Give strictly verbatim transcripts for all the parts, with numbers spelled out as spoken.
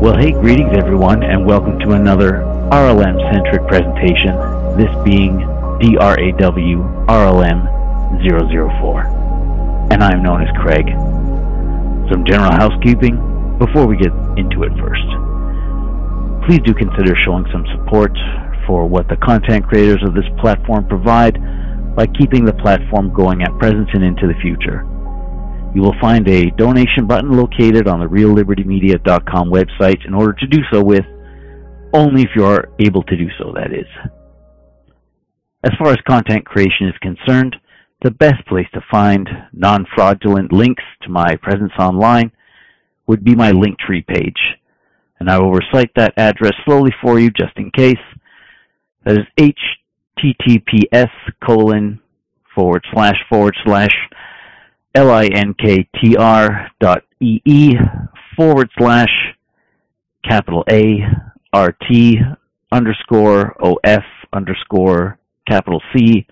Well, hey, greetings everyone, and welcome to another R L M-centric presentation, this being D R A W R L M zero zero four. And I'm known as Craig. Some general housekeeping before we get into it first. Please do consider showing some support for what the content creators of this platform provide by keeping the platform going at present and into the future. You will find a donation button located on the real liberty media dot com website in order to do so with, only if you are able to do so, that is. As far as content creation is concerned, the best place to find non-fraudulent links to my presence online would be my Linktree page. And I will recite that address slowly for you just in case. That is https colon forward slash forward slash linktr dot ee forward slash capital A RT underscore OF underscore capital C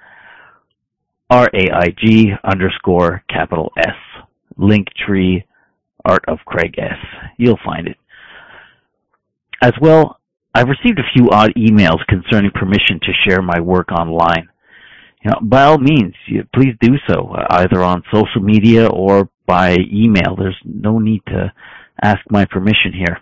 RAIG underscore capital S. Linktree Art of Craig S. You'll find it. As well, I've received a few odd emails concerning permission to share my work online. You know, by all means, you, please do so, uh, either on social media or by email. There's no need to ask my permission here.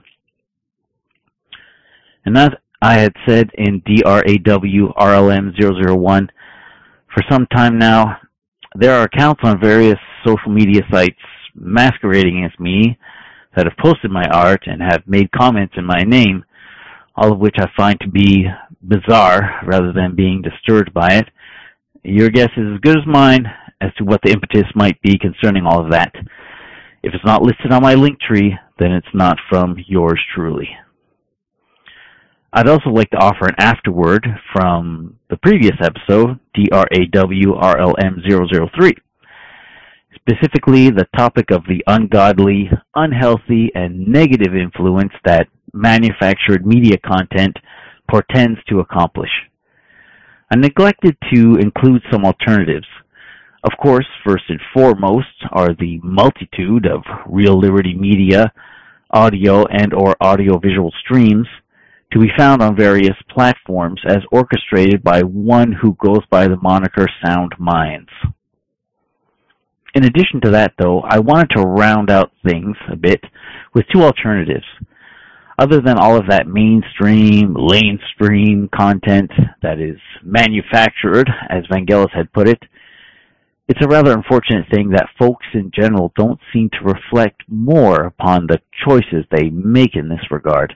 And as I had said in D R A W R L M zero zero one, for some time now, there are accounts on various social media sites masquerading as me that have posted my art and have made comments in my name, all of which I find to be bizarre rather than being disturbed by it. Your guess is as good as mine as to what the impetus might be concerning all of that. If it's not listed on my Linktree, then it's not from yours truly. I'd also like to offer an afterword from the previous episode, D R A W R L M zero zero three. Specifically, the topic of the ungodly, unhealthy, and negative influence that manufactured media content portends to accomplish. I neglected to include some alternatives. Of course, first and foremost are the multitude of Real Liberty Media audio and or audio-visual streams to be found on various platforms as orchestrated by one who goes by the moniker Sound Minds. In addition to that, though, I wanted to round out things a bit with two alternatives. Other than all of that mainstream, lamestream content that is manufactured, as Vangelis had put it, it's a rather unfortunate thing that folks in general don't seem to reflect more upon the choices they make in this regard.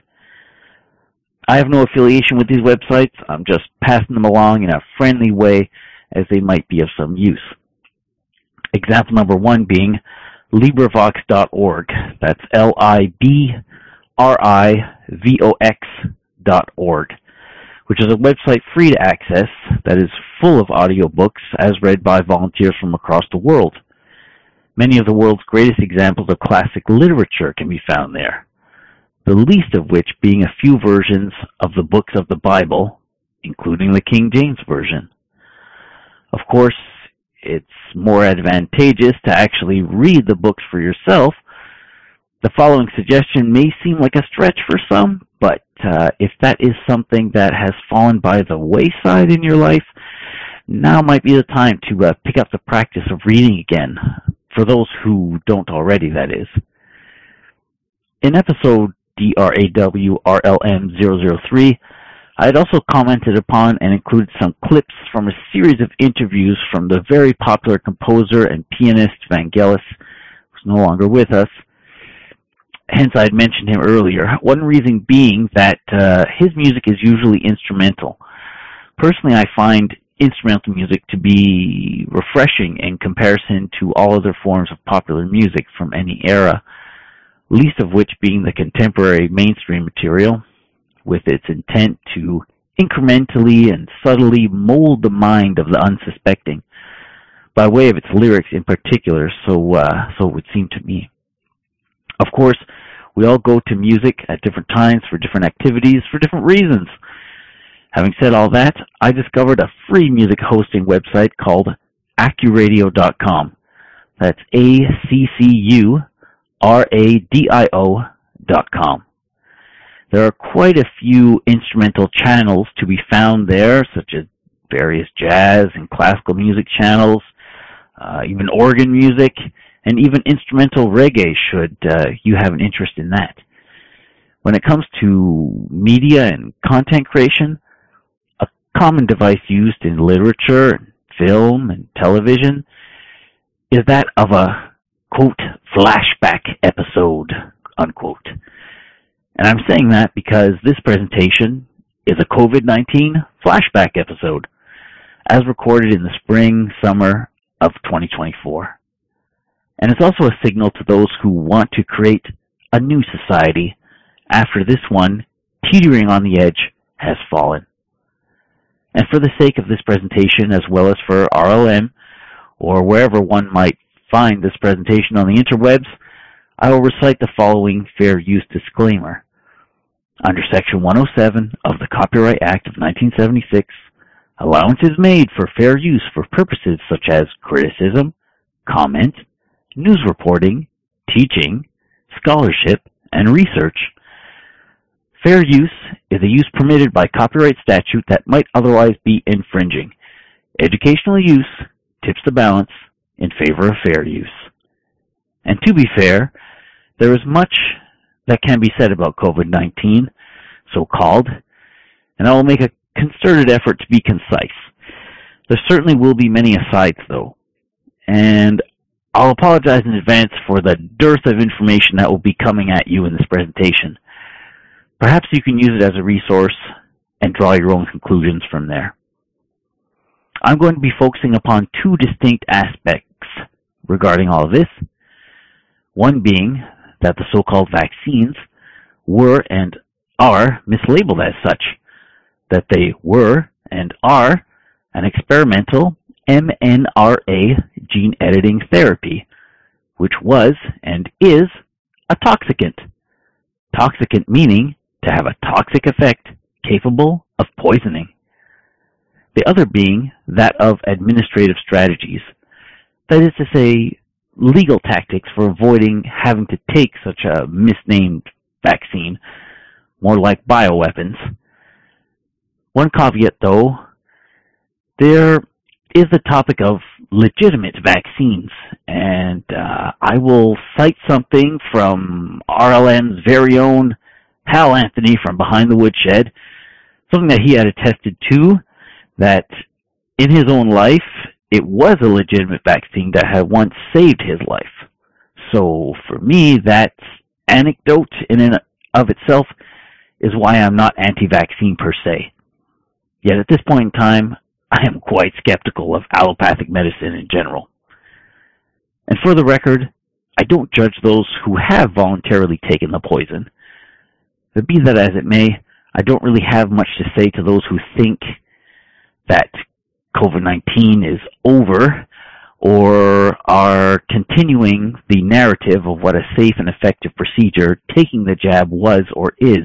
I have no affiliation with these websites. I'm just passing them along in a friendly way as they might be of some use. Example number one being LibriVox dot org. That's L I B R I V O X dot org, which is a website free to access that is full of audiobooks as read by volunteers from across the world. Many of the world's greatest examples of classic literature can be found there, the least of which being a few versions of the books of the Bible, including the King James Version. Of course, it's more advantageous to actually read the books for yourself. The following suggestion may seem like a stretch for some, but uh, if that is something that has fallen by the wayside in your life, now might be the time to uh, pick up the practice of reading again, for those who don't already, that is. In episode D R A W R L M zero zero three, I had also commented upon and included some clips from a series of interviews from the very popular composer and pianist Vangelis, who's no longer with us. Hence, I had mentioned him earlier. One reason being that uh, his music is usually instrumental. Personally, I find instrumental music to be refreshing in comparison to all other forms of popular music from any era, least of which being the contemporary mainstream material, with its intent to incrementally and subtly mold the mind of the unsuspecting, by way of its lyrics in particular, so, uh, so it would seem to me. Of course, we all go to music at different times for different activities for different reasons. Having said all that, I discovered a free music hosting website called accuradio dot com. That's A C C U R A D I O dot com. There are quite a few instrumental channels to be found there, such as various jazz and classical music channels, uh, even organ music, and even instrumental reggae should uh, you have an interest in that. When it comes to media and content creation, a common device used in literature, film, and television is that of a, quote, flashback episode, unquote. And I'm saying that because this presentation is a COVID nineteen flashback episode, as recorded in the spring, summer of twenty twenty-four. And it's also a signal to those who want to create a new society after this one, teetering on the edge, has fallen. And for the sake of this presentation, as well as for R L M, or wherever one might find this presentation on the interwebs, I will recite the following fair use disclaimer. Under Section one oh seven of the Copyright Act of nineteen seventy-six, allowance is made for fair use for purposes such as criticism, comment, news reporting, teaching, scholarship, and research. Fair use is a use permitted by copyright statute that might otherwise be infringing. Educational use tips the balance in favor of fair use. And to be fair, there is much that can be said about COVID nineteen, so-called, and I will make a concerted effort to be concise. There certainly will be many asides, though, and I'll apologize in advance for the dearth of information that will be coming at you in this presentation. Perhaps you can use it as a resource and draw your own conclusions from there. I'm going to be focusing upon two distinct aspects regarding all of this. One being that the so-called vaccines were and are mislabeled as such, that they were and are an experimental M N R A gene editing therapy, which was and is a toxicant. Toxicant meaning to have a toxic effect capable of poisoning. The other being that of administrative strategies, that is to say, legal tactics for avoiding having to take such a misnamed vaccine, more like bioweapons. One caveat, though, there is the topic of legitimate vaccines, and uh, I will cite something from R L M's very own Hal Anthony from Behind the Woodshed, something that he had attested to, that in his own life, it was a legitimate vaccine that had once saved his life. So for me, that anecdote in and of itself is why I'm not anti-vaccine per se. Yet at this point in time, I am quite skeptical of allopathic medicine in general. And for the record, I don't judge those who have voluntarily taken the poison. But be that as it may, I don't really have much to say to those who think that COVID nineteen is over or are continuing the narrative of what a safe and effective procedure taking the jab was or is.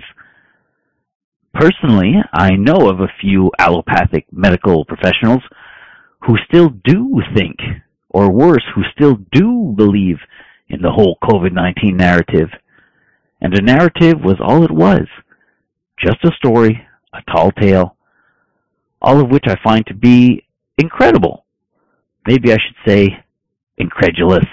Personally, I know of a few allopathic medical professionals who still do think, or worse, who still do believe in the whole COVID nineteen narrative. And a narrative was all it was, just a story, a tall tale, all of which I find to be incredible. Maybe I should say incredulous.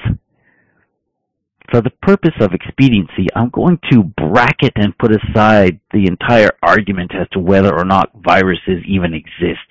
For the purpose of expediency, I'm going to bracket and put aside the entire argument as to whether or not viruses even exist.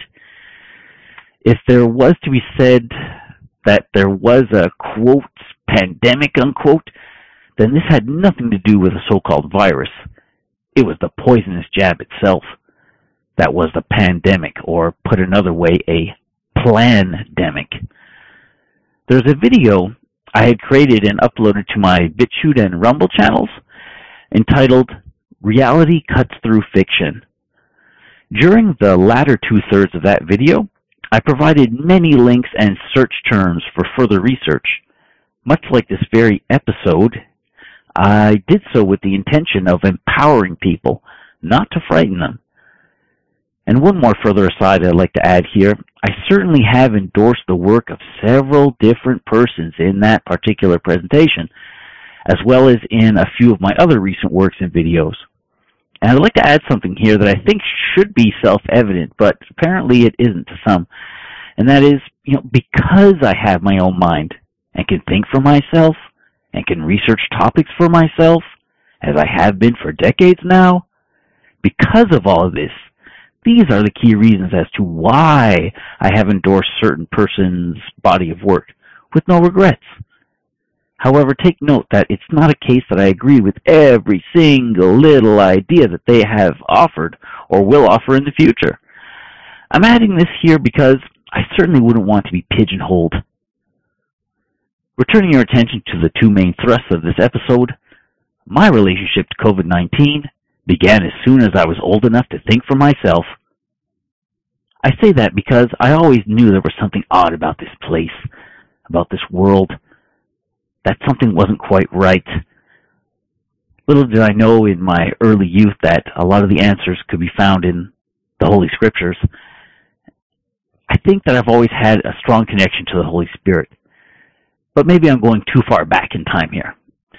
If there was to be said that there was a, quote, pandemic, unquote, then this had nothing to do with a so-called virus. It was the poisonous jab itself that was the pandemic, or put another way, a plandemic. There's a video I had created and uploaded to my BitChute and Rumble channels entitled Reality Cuts Through Fiction. During the latter two-thirds of that video, I provided many links and search terms for further research. Much like this very episode, I did so with the intention of empowering people, not to frighten them. And one more further aside I'd like to add here, I certainly have endorsed the work of several different persons in that particular presentation, as well as in a few of my other recent works and videos. And I'd like to add something here that I think should be self-evident, but apparently it isn't to some. And that is, you know, because I have my own mind and can think for myself and can research topics for myself, as I have been for decades now, because of all of this, these are the key reasons as to why I have endorsed certain person's body of work with no regrets. However, take note that it's not a case that I agree with every single little idea that they have offered or will offer in the future. I'm adding this here because I certainly wouldn't want to be pigeonholed. Returning your attention to the two main thrusts of this episode, my relationship to COVID nineteen began as soon as I was old enough to think for myself. I say that because I always knew there was something odd about this place, about this world, that something wasn't quite right. Little did I know in my early youth that a lot of the answers could be found in the Holy Scriptures. I think that I've always had a strong connection to the Holy Spirit, but maybe I'm going too far back in time here.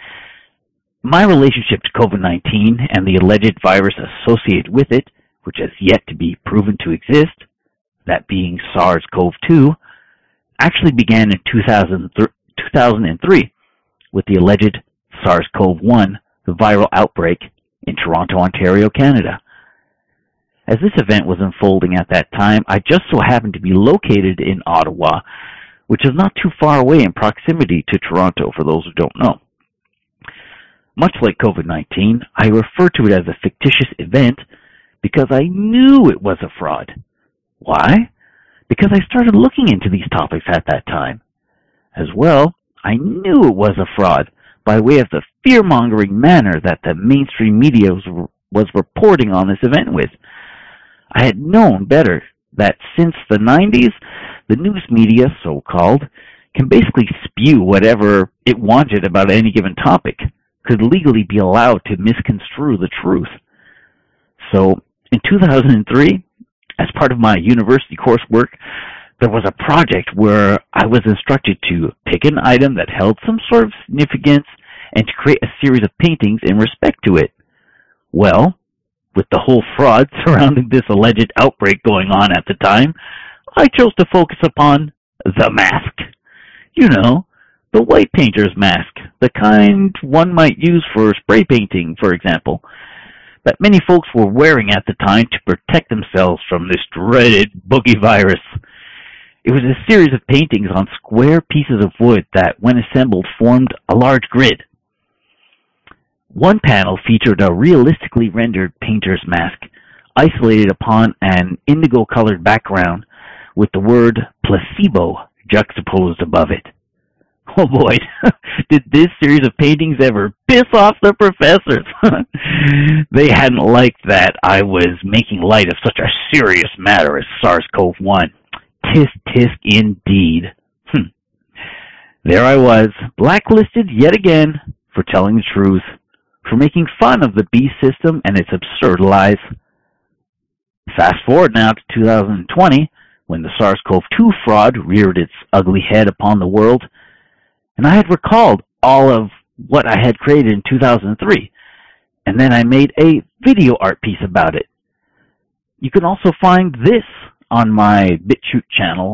My relationship to COVID nineteen and the alleged virus associated with it, which has yet to be proven to exist, that being SARS CoV two, actually began in two thousand three with the alleged SARS CoV one viral outbreak in Toronto, Ontario, Canada. As this event was unfolding at that time, I just so happened to be located in Ottawa, which is not too far away in proximity to Toronto, for those who don't know. Much like COVID nineteen, I refer to it as a fictitious event because I knew it was a fraud. Why? Because I started looking into these topics at that time. As well, I knew it was a fraud by way of the fear-mongering manner that the mainstream media was, was reporting on this event with. I had known better that since the nineties, the news media, so-called, can basically spew whatever it wanted about any given topic, could legally be allowed to misconstrue the truth. So, in two thousand three, as part of my university coursework, there was a project where I was instructed to pick an item that held some sort of significance and to create a series of paintings in respect to it. Well, with the whole fraud surrounding this alleged outbreak going on at the time, I chose to focus upon the mask. You know, the white painter's mask, the kind one might use for spray painting, for example, that many folks were wearing at the time to protect themselves from this dreaded boogie virus. It was a series of paintings on square pieces of wood that, when assembled, formed a large grid. One panel featured a realistically rendered painter's mask, isolated upon an indigo-colored background with the word placebo juxtaposed above it. Oh boy, did this series of paintings ever piss off the professors. They hadn't liked that I was making light of such a serious matter as SARS CoV one. Tisk tisk indeed. Hm. There I was, blacklisted yet again for telling the truth, for making fun of the beast system and its absurd lies. Fast forward now to two thousand twenty, when the SARS CoV two fraud reared its ugly head upon the world, and I had recalled all of what I had created in two thousand three, and then I made a video art piece about it. You can also find this on my BitChute channel,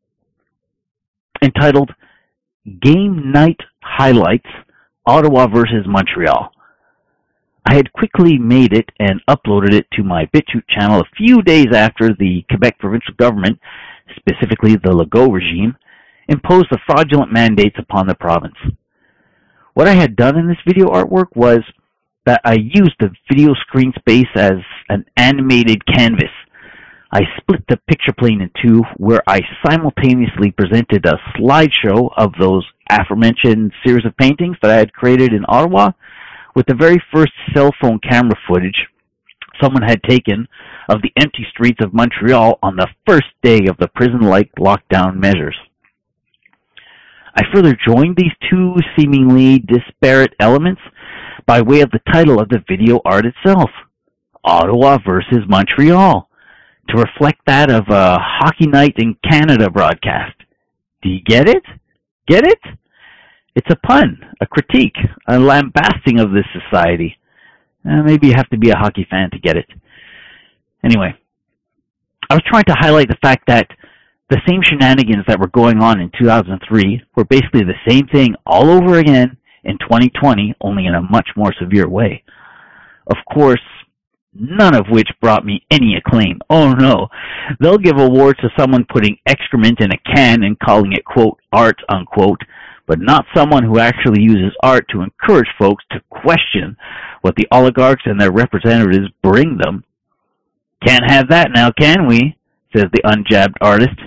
entitled Game Night Highlights, Ottawa versus Montreal. I had quickly made it and uploaded it to my BitChute channel a few days after the Quebec provincial government, specifically the Legault regime, imposed the fraudulent mandates upon the province. What I had done in this video artwork was that I used the video screen space as an animated canvas. I split the picture plane in two, where I simultaneously presented a slideshow of those aforementioned series of paintings that I had created in Ottawa with the very first cell phone camera footage someone had taken of the empty streets of Montreal on the first day of the prison-like lockdown measures. I further joined these two seemingly disparate elements by way of the title of the video art itself, Ottawa versus Montreal, to reflect that of a Hockey Night in Canada broadcast. Do you get it? Get it? It's a pun, a critique, a lambasting of this society. Uh, maybe you have to be a hockey fan to get it. Anyway, I was trying to highlight the fact that the same shenanigans that were going on in two thousand three were basically the same thing all over again in twenty twenty, only in a much more severe way. Of course, none of which brought me any acclaim. Oh no, they'll give awards to someone putting excrement in a can and calling it, quote, art, unquote, but not someone who actually uses art to encourage folks to question what the oligarchs and their representatives bring them. Can't have that now, can we? Says the unjabbed artist.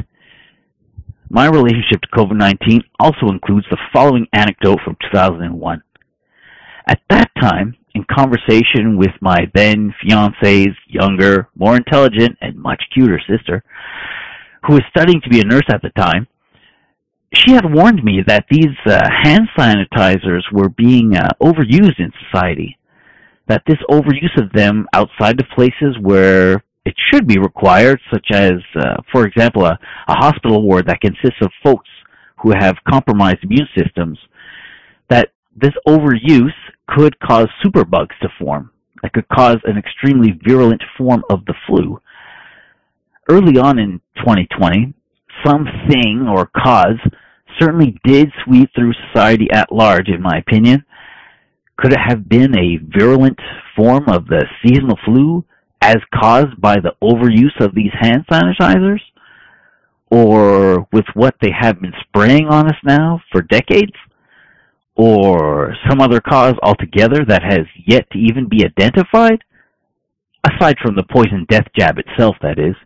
My relationship to COVID nineteen also includes the following anecdote from two thousand one. At that time, in conversation with my then fiance's younger, more intelligent, and much cuter sister, who was studying to be a nurse at the time, she had warned me that these uh, hand sanitizers were being uh, overused in society, that this overuse of them outside of places where it should be required, such as, uh, for example, a, a hospital ward that consists of folks who have compromised immune systems, that this overuse could cause superbugs to form, that could cause an extremely virulent form of the flu. Early on in twenty twenty, something or cause certainly did sweep through society at large, in my opinion. Could it have been a virulent form of the seasonal flu as caused by the overuse of these hand sanitizers? Or with what they have been spraying on us now for decades? Or some other cause altogether that has yet to even be identified? Aside from the poison death jab itself, that is.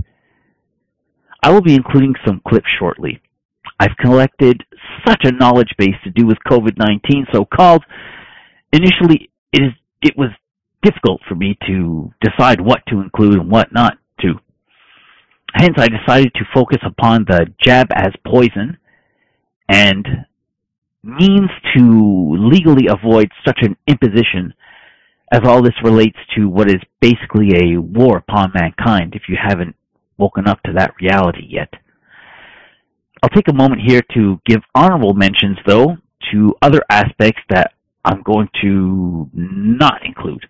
I will be including some clips shortly. I've collected such a knowledge base to do with COVID nineteen, so-called. Initially, it, is, it was difficult for me to decide what to include and what not to. Hence, I decided to focus upon the jab as poison and means to legally avoid such an imposition, as all this relates to what is basically a war upon mankind, if you haven't woken up to that reality yet. I'll take a moment here to give honorable mentions, though, to other aspects that I'm going to not include.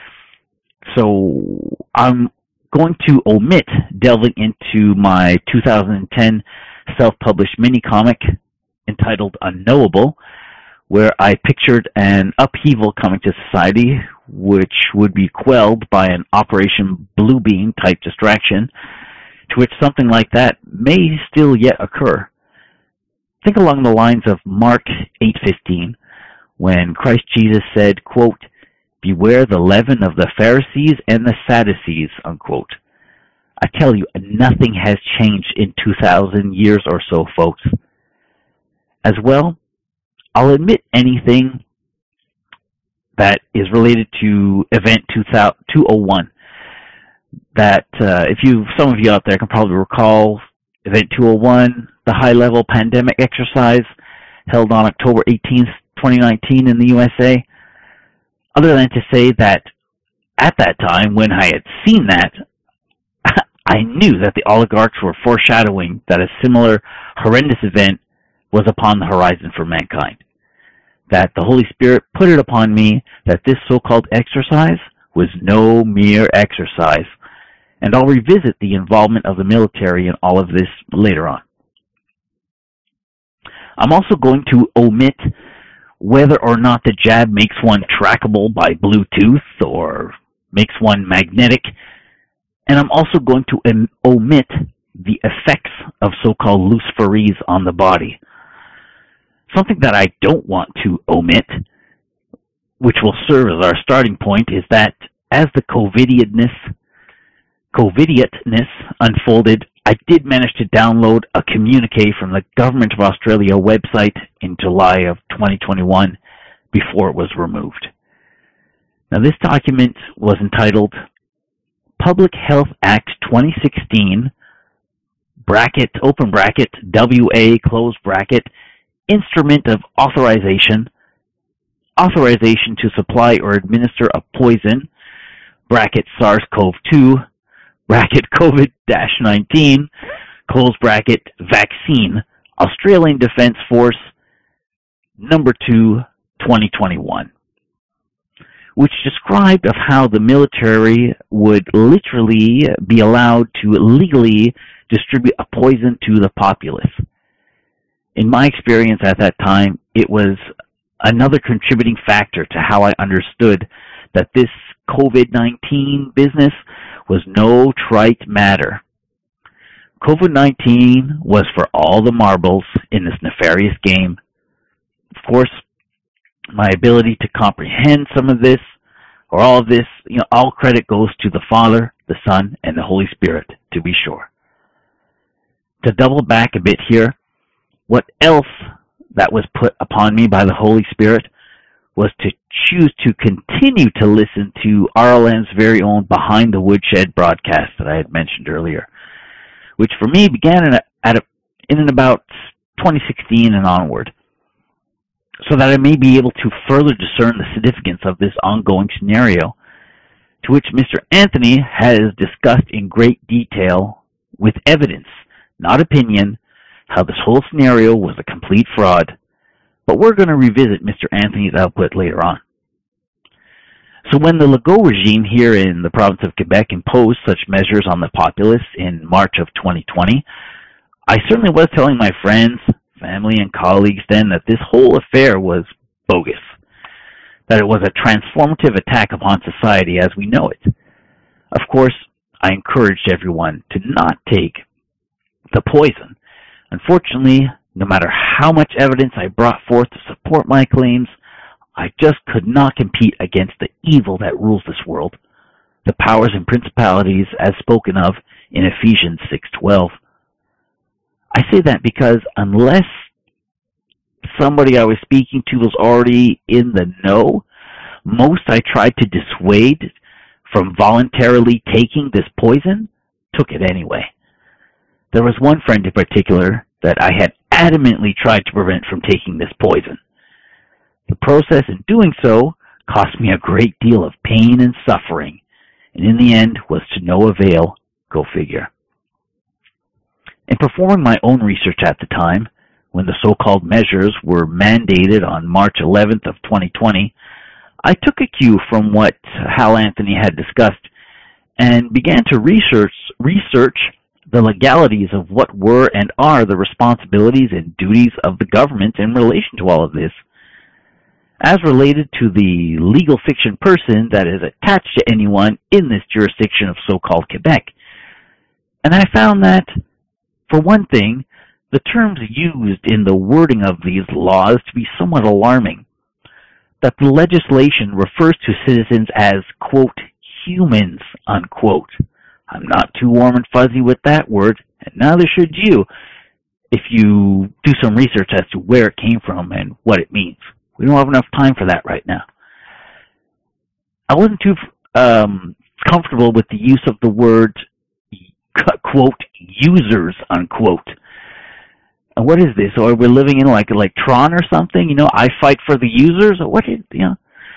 So I'm going to omit delving into my two thousand ten self-published mini-comic entitled Unknowable, where I pictured an upheaval coming to society which would be quelled by an Operation Bluebeam type distraction, to which something like that may still yet occur. Think along the lines of Mark eight fifteen, when Christ Jesus said, quote, "Beware the leaven of the Pharisees and the Sadducees," unquote. I tell you, nothing has changed in two thousand years or so, folks. As well, I'll admit anything that is related to Event two oh one. That, uh, if you, some of you out there can probably recall Event two oh one, the high-level pandemic exercise held on October eighteenth, twenty nineteen in the U S A. Other than to say that at that time, when I had seen that, I knew that the oligarchs were foreshadowing that a similar horrendous event was upon the horizon for mankind. That the Holy Spirit put it upon me that this so-called exercise was no mere exercise. And I'll revisit the involvement of the military in all of this later on. I'm also going to omit whether or not the jab makes one trackable by Bluetooth or makes one magnetic. And I'm also going to em- omit the effects of so-called Luciferize on the body. Something that I don't want to omit, which will serve as our starting point, is that as the COVIDianess, COVIDianess unfolded, I did manage to download a communique from the Government of Australia website in July of twenty twenty-one before it was removed. Now, this document was entitled Public Health Act twenty sixteen, bracket, open bracket, W A, close bracket, Instrument of Authorization, Authorization to Supply or Administer a Poison, bracket SARS-CoV two, bracket COVID nineteen, close bracket, Vaccine, Australian Defence Force, number two, twenty twenty-one. which described of how the military would literally be allowed to legally distribute a poison to the populace. In my experience at that time, it was another contributing factor to how I understood that this COVID nineteen business was no trite matter. COVID nineteen was for all the marbles in this nefarious game. Of course, my ability to comprehend some of this, or all of this, you know, all credit goes to the Father, the Son, and the Holy Spirit, to be sure. To double back a bit here, what else that was put upon me by the Holy Spirit was to choose to continue to listen to R L M's very own Behind the Woodshed broadcast that I had mentioned earlier, which for me began in, a, at a, in and about twenty sixteen and onward, so that I may be able to further discern the significance of this ongoing scenario, to which Mister Anthony has discussed in great detail with evidence, not opinion, how this whole scenario was a complete fraud. But we're going to revisit Mister Anthony's output later on. So when the Legault regime here in the province of Quebec imposed such measures on the populace in March of twenty twenty, I certainly was telling my friends, family, and colleagues then that this whole affair was bogus, that it was a transformative attack upon society as we know it. Of course, I encouraged everyone to not take the poison. Unfortunately, no matter how much evidence I brought forth to support my claims, I just could not compete against the evil that rules this world, the powers and principalities as spoken of in Ephesians six twelve. I say that because unless somebody I was speaking to was already in the know, most I tried to dissuade from voluntarily taking this poison took it anyway. There was one friend in particular that I had adamantly tried to prevent from taking this poison. The process in doing so cost me a great deal of pain and suffering, and in the end was to no avail, go figure. In performing my own research at the time, when the so-called measures were mandated on March eleventh of twenty twenty, I took a cue from what Hal Anthony had discussed and began to research research the legalities of what were and are the responsibilities and duties of the government in relation to all of this, as related to the legal fiction person that is attached to anyone in this jurisdiction of so-called Quebec. And I found that, for one thing, the terms used in the wording of these laws to be somewhat alarming. That the legislation refers to citizens as, quote, humans, unquote. I'm not too warm and fuzzy with that word, and neither should you if you do some research as to where it came from and what it means. We don't have enough time for that right now. I wasn't too um, comfortable with the use of the word, quote, users, unquote. And what is this? Or we're living in like like Tron or something? You know, I fight for the users? Or what is, you know?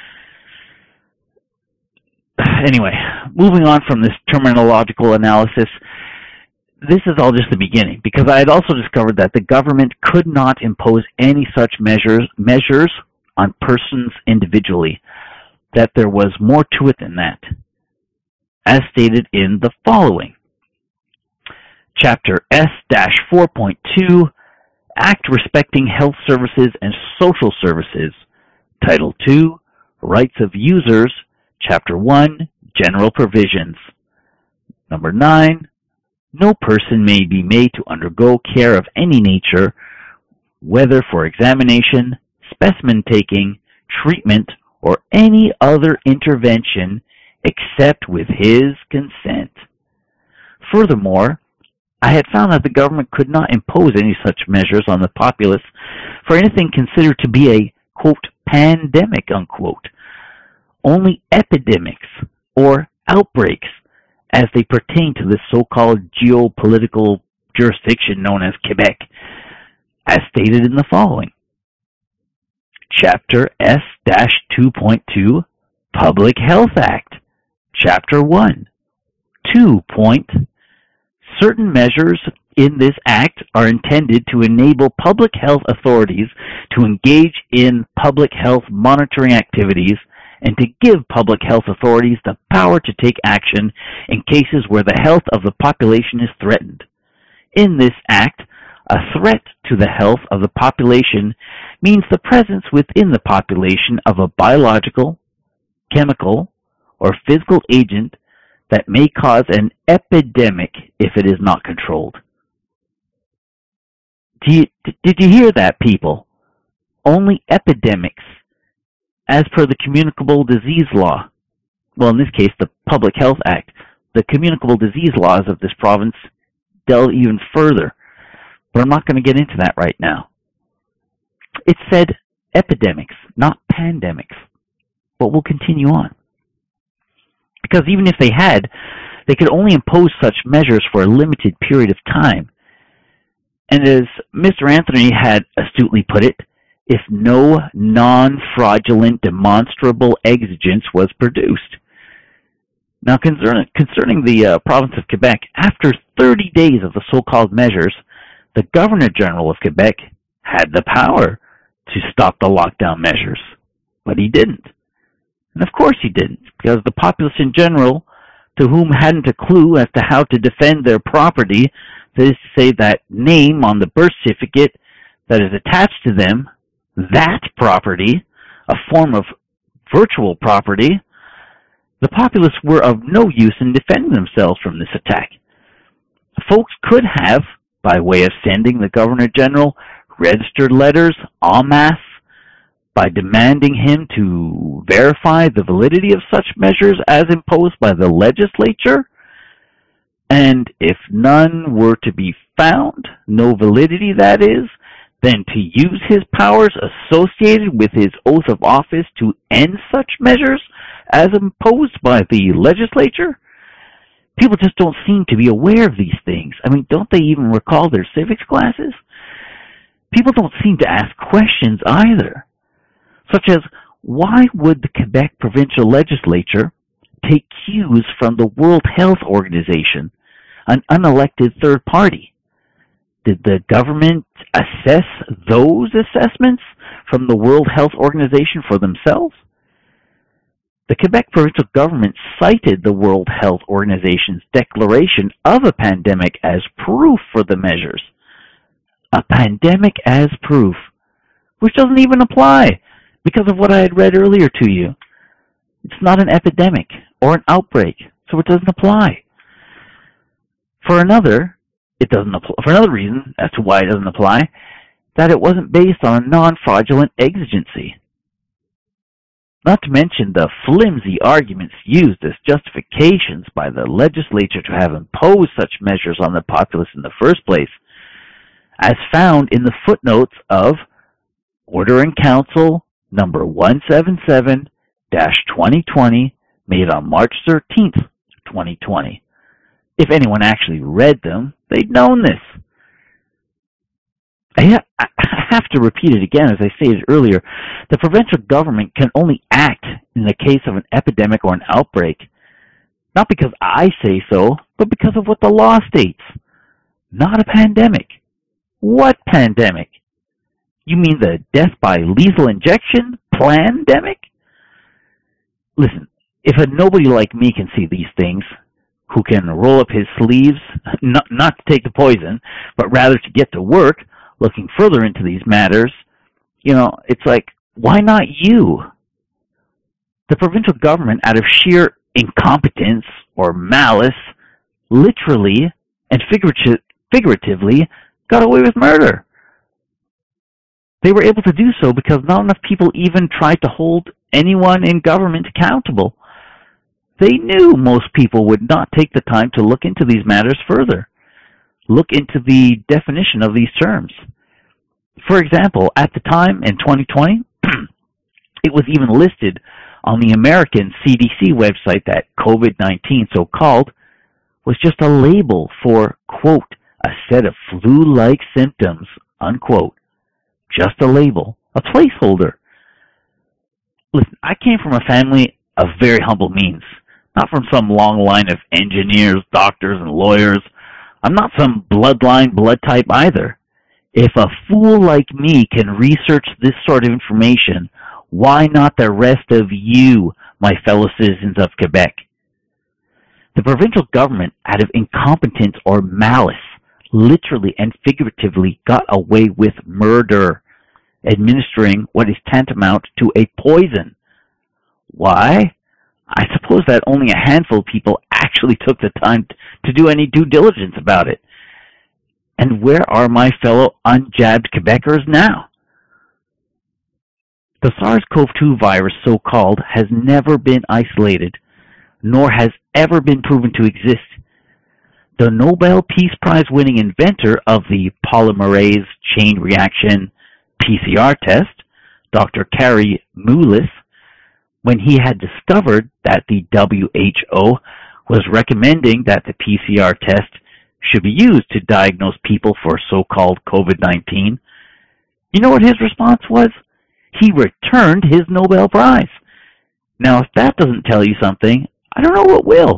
Anyway, moving on from this terminological analysis, this is all just the beginning, because I had also discovered that the government could not impose any such measures measures on persons individually, that there was more to it than that, as stated in the following. Chapter S four point two, Act Respecting Health Services and Social Services, Title two, Rights of Users, Chapter one, General Provisions. Number nine, no person may be made to undergo care of any nature, whether for examination, specimen taking, treatment, or any other intervention, except with his consent. Furthermore, I had found that the government could not impose any such measures on the populace for anything considered to be a, quote, pandemic, unquote. Only epidemics or outbreaks, as they pertain to this so-called geopolitical jurisdiction known as Quebec, as stated in the following. Chapter S two point two, Public Health Act, Chapter one. two. Point, certain measures in this act are intended to enable public health authorities to engage in public health monitoring activities and to give public health authorities the power to take action in cases where the health of the population is threatened. In this act, a threat to the health of the population means the presence within the population of a biological, chemical, or physical agent that may cause an epidemic if it is not controlled. Do you, did you hear that, people? Only epidemics, as per the Communicable Disease Law. Well, in this case, the Public Health Act. The communicable disease laws of this province delve even further, but I'm not going to get into that right now. It said epidemics, not pandemics, but we'll continue on. Because even if they had, they could only impose such measures for a limited period of time. And as Mister Anthony had astutely put it, if no non-fraudulent demonstrable exigence was produced. Now, concerning, concerning the uh, province of Quebec, after thirty days of the so-called measures, the Governor-General of Quebec had the power to stop the lockdown measures, but he didn't. And of course he didn't, because the populace in general, to whom hadn't a clue as to how to defend their property, that is to say that name on the birth certificate that is attached to them, that property, a form of virtual property, the populace were of no use in defending themselves from this attack. Folks could have, by way of sending the Governor-General registered letters en masse, by demanding him to verify the validity of such measures as imposed by the legislature, and if none were to be found, no validity that is, then to use his powers associated with his oath of office to end such measures as imposed by the legislature. People just don't seem to be aware of these things. I mean, don't they even recall their civics classes? People don't seem to ask questions either, such as, why would the Quebec provincial legislature take cues from the World Health Organization, an unelected third party? Did the government assess those assessments from the World Health Organization for themselves? The Quebec provincial government cited the World Health Organization's declaration of a pandemic as proof for the measures. A pandemic as proof, which doesn't even apply because of what I had read earlier to you. It's not an epidemic or an outbreak, so it doesn't apply. For another, it doesn't apply. For another reason as to why it doesn't apply, that it wasn't based on a non-fraudulent exigency. Not to mention the flimsy arguments used as justifications by the legislature to have imposed such measures on the populace in the first place, as found in the footnotes of Order in Council number one seventy-seven dash twenty twenty, made on March thirteenth, twenty twenty. If anyone actually read them, they'd known this. I, ha I have to repeat it again, as I stated earlier. The provincial government can only act in the case of an epidemic or an outbreak, not because I say so, but because of what the law states. Not a pandemic. What pandemic? You mean the death by lethal injection plandemic? Listen, if a nobody like me can see these things, who can roll up his sleeves, not, not to take the poison, but rather to get to work, looking further into these matters, you know, it's like, why not you? The provincial government, out of sheer incompetence or malice, literally and figurative, figuratively got away with murder. They were able to do so because not enough people even tried to hold anyone in government accountable. They knew most people would not take the time to look into these matters further, look into the definition of these terms. For example, at the time, in twenty twenty, it was even listed on the American C D C website that COVID nineteen, so-called, was just a label for, quote, a set of flu-like symptoms, unquote. Just a label, a placeholder. Listen, I came from a family of very humble means, not from some long line of engineers, doctors, and lawyers. I'm not some bloodline blood type either. If a fool like me can research this sort of information, Why not the rest of you, my fellow citizens of Quebec? The provincial government, out of incompetence or malice, literally and figuratively got away with murder, administering what is tantamount to a poison. Why? I suppose that only a handful of people actually took the time to do any due diligence about it. And where are my fellow unjabbed Quebecers now? The SARS-C o V two virus, so-called, has never been isolated, nor has ever been proven to exist. The Nobel Peace Prize-winning inventor of the polymerase chain reaction P C R test, Doctor Kary Mullis, when he had discovered that the W H O was recommending that the P C R test should be used to diagnose people for so-called COVID nineteen, you know what his response was? He returned his Nobel Prize. Now, if that doesn't tell you something, I don't know what will.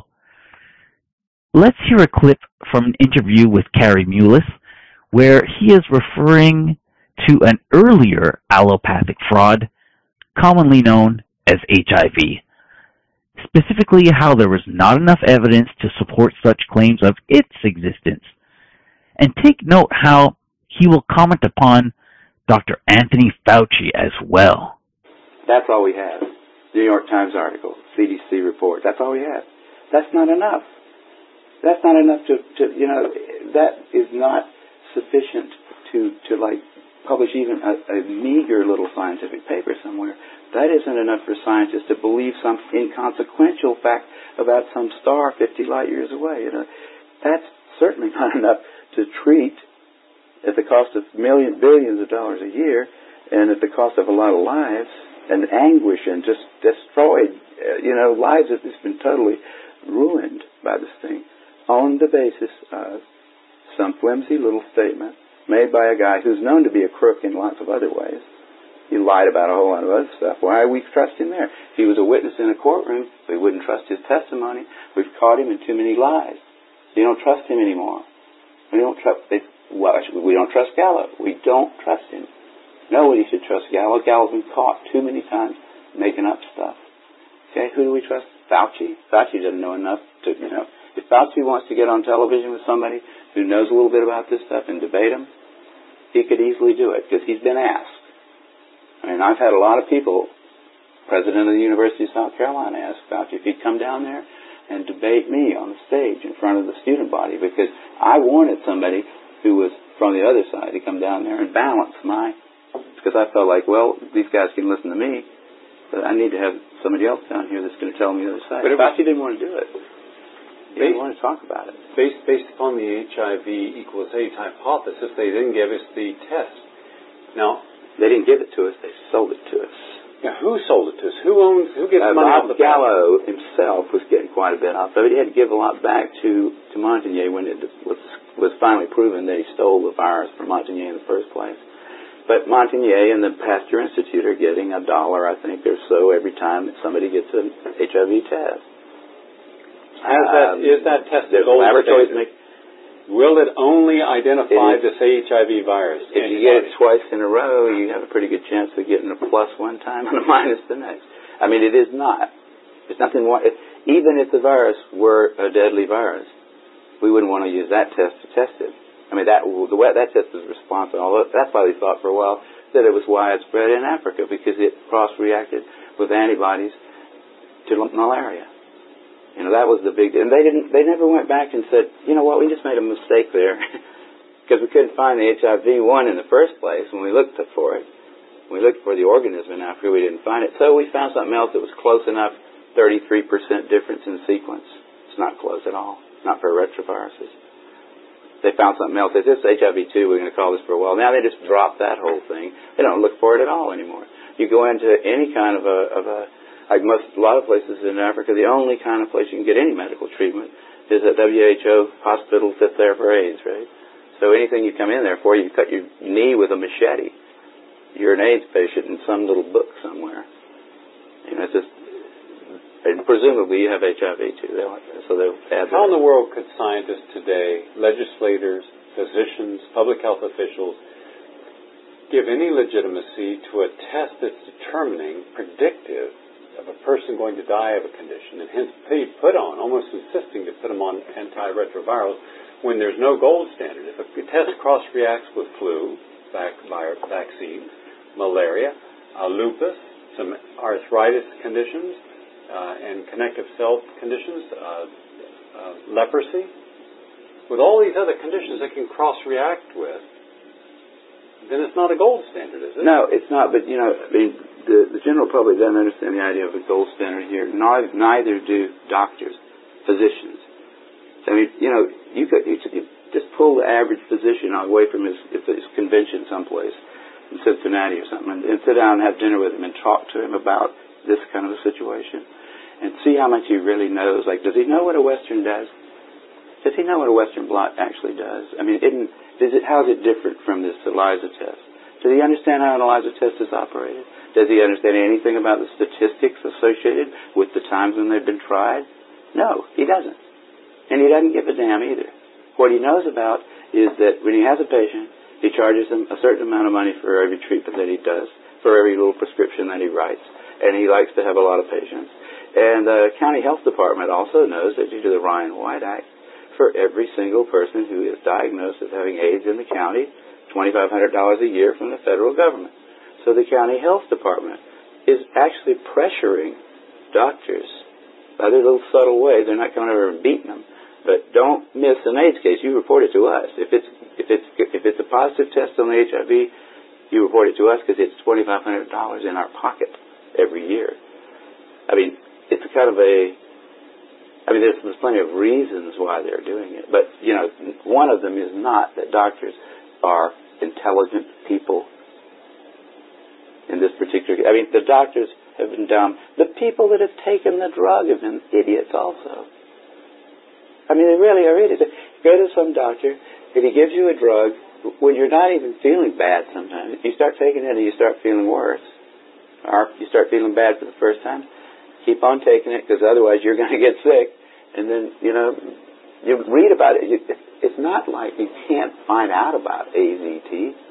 Let's hear a clip from an interview with Kary Mullis, where he is referring to an earlier allopathic fraud, commonly known as H I V. Specifically, how there was not enough evidence to support such claims of its existence. And take note how he will comment upon Doctor Anthony Fauci as well. That's all we have. New York Times article, C D C report. That's all we have. That's not enough. That's not enough to, to you know, that is not sufficient to, to like, publish even a, a meager little scientific paper somewhere. That isn't enough for scientists to believe some inconsequential fact about some star fifty light years away. You know, that's certainly not enough to treat at the cost of millions, billions of dollars a year, and at the cost of a lot of lives and anguish and just destroyed, uh, you know, lives have just been totally ruined by this thing on the basis of some flimsy little statement made by a guy who's known to be a crook in lots of other ways. He lied about a whole lot of other stuff. Why do we trust him there? If he was a witness in a courtroom, we wouldn't trust his testimony. We've caught him in too many lies. You don't trust him anymore. We don't trust. They, well, we don't trust Gallo. We don't trust him. Nobody should trust Gallo. Gallo's been caught too many times making up stuff. Okay, who do we trust? Fauci. Fauci doesn't know enough to, you know. If Fauci wants to get on television with somebody who knows a little bit about this stuff and debate him, he could easily do it because he's been asked. I mean, I've had a lot of people, president of the University of South Carolina, ask Fauci if he'd come down there and debate me on the stage in front of the student body because I wanted somebody who was from the other side to come down there and balance my, because I felt like, well, these guys can listen to me, but I need to have somebody else down here that's going to tell me the other side. But Fauci didn't want to do it. He didn't want to talk about it. Based, based upon the H I V equals AIDS hypothesis, they didn't give us the test. Now, they didn't give it to us, they sold it to us. Now, who sold it to us? Who owns, who gets uh, money Bob off the Gallo himself was getting quite a bit off of it. He had to give a lot back to, to Montagnier when it was, was finally proven that he stole the virus from Montagnier in the first place. But Montagnier and the Pasteur Institute are getting a dollar, I think, or so every time that somebody gets an H I V test. Has that, um, is that test the gold laboratories make? Will it only identify it is, this H I V virus? If you get it twice in a row, you have a pretty good chance of getting a plus one time and a minus the next. I mean, it is not. There's nothing more. Even if the virus were a deadly virus, we wouldn't want to use that test to test it. I mean, that the way that test is responsive. Although that's why they thought for a while that it was widespread in Africa because it cross-reacted with antibodies to malaria. You know, that was the big, and they didn't, they never went back and said, you know what, we just made a mistake there because we couldn't find the H I V one in the first place when we looked for it. We looked for the organism in Africa, we didn't find it. So we found something else that was close enough, thirty-three percent difference in sequence. It's not close at all, not for retroviruses. They found something else. They said, it's H I V two, we're going to call this for a while. Now they just dropped that whole thing. They don't look for it at all anymore. You go into any kind of a, of a Like most, a lot of places in Africa, the only kind of place you can get any medical treatment is at W H O hospitals that's there for AIDS, right? So anything you come in there for, you cut your knee with a machete. You're an AIDS patient in some little book somewhere. You know, it's just, and presumably you have H I V too. They'll, so they'll add How that. in the world could scientists today, legislators, physicians, public health officials, give any legitimacy to a test that's determining, predictive, of a person going to die of a condition, and hence they put on, almost insisting to put them on antiretrovirals when there's no gold standard. If a test cross-reacts with flu, vac- vaccines, malaria, uh, lupus, some arthritis conditions, uh, and connective cell conditions, uh, uh, leprosy, with all these other conditions that can cross-react with, then it's not a gold standard, is it? No, it's not, but, you know, I mean, the, the general public doesn't understand the idea of a gold standard here. Neither, neither do doctors, physicians. I mean, you know, you could you, you just pull the average physician away from his, if his convention someplace in Cincinnati or something, and, and sit down and have dinner with him and talk to him about this kind of a situation and see how much he really knows. Like, does he know what a Western does? Does he know what a Western blot actually does? I mean, isn't, is it, how is it different from this ELISA test? Does he understand how an ELISA test is operated? Does he understand anything about the statistics associated with the times when they've been tried? No, he doesn't. And he doesn't give a damn either. What he knows about is that when he has a patient, he charges them a certain amount of money for every treatment that he does, for every little prescription that he writes, and he likes to have a lot of patients. And the county health department also knows that due to the Ryan White Act, for every single person who is diagnosed as having AIDS in the county, twenty-five hundred dollars a year from the federal government. So the county health department is actually pressuring doctors by their little subtle ways. They're not coming over and beating them, but don't miss an AIDS case. You report it to us. If it's if it's if it's a positive test on the H I V, you report it to us because it's twenty-five hundred dollars in our pocket every year. I mean, it's kind of a. I mean, there's, there's plenty of reasons why they're doing it, but you know, one of them is not that doctors are intelligent people. In this particular case, I mean, the doctors have been dumb. The people that have taken the drug have been idiots also. I mean, they really are idiots. Go to some doctor, if he gives you a drug, when you're not even feeling bad sometimes, you start taking it and you start feeling worse. Or you start feeling bad for the first time, keep on taking it because otherwise you're going to get sick. And then, you know, you read about it. It's not like you can't find out about A Z T.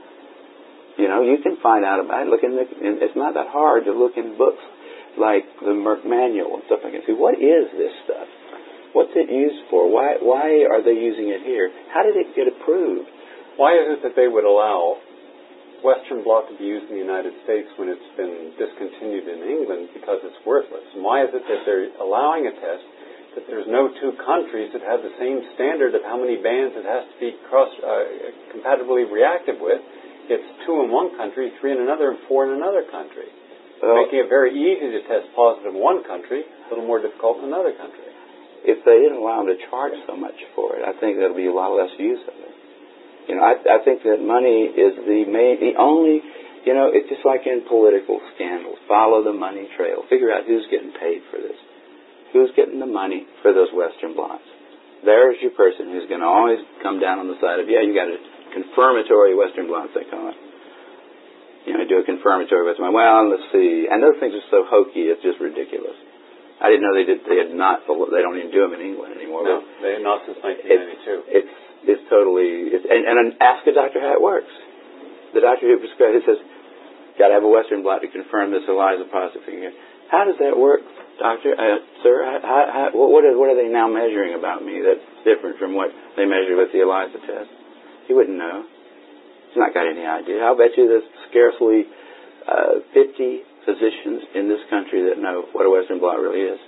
You know, you can find out about it. Look in the, it's not that hard to look in books like the Merck Manual and stuff like that. See, what is this stuff? What's it used for? Why why are they using it here? How did it get approved? Why is it that they would allow Western blot to be used in the United States when it's been discontinued in England because it's worthless? And why is it that they're allowing a test that there's no two countries that have the same standard of how many bands it has to be cross uh, compatibly reactive with? It's two in one country, three in another, and four in another country. Well, making it very easy to test positive in one country, a little more difficult in another country. If they didn't allow them to charge so much for it, I think there'll be a lot less use of it. You know, I, I think that money is the main, the only, you know, it's just like in political scandals. Follow the money trail. Figure out who's getting paid for this. Who's getting the money for those Western blots. There's your person who's going to always come down on the side of, yeah, you got to confirmatory Western blots, they call it. You know, do a confirmatory Western blot. Well, let's see. And those things are so hokey, it's just ridiculous. I didn't know they did. They had not. They don't even do them in England anymore. No, they not since nineteen ninety-two. It's it's, it's totally. It's, and, and ask a doctor how it works. The doctor who prescribes it says, "Got to have a Western blot to confirm this ELISA positive figure." How does that work, doctor? Uh, sir, how, how, what are what are they now measuring about me that's different from what they measured with the ELISA test? He wouldn't know. He's not got any idea. I'll bet you there's scarcely uh, fifty physicians in this country that know what a Western blot really is.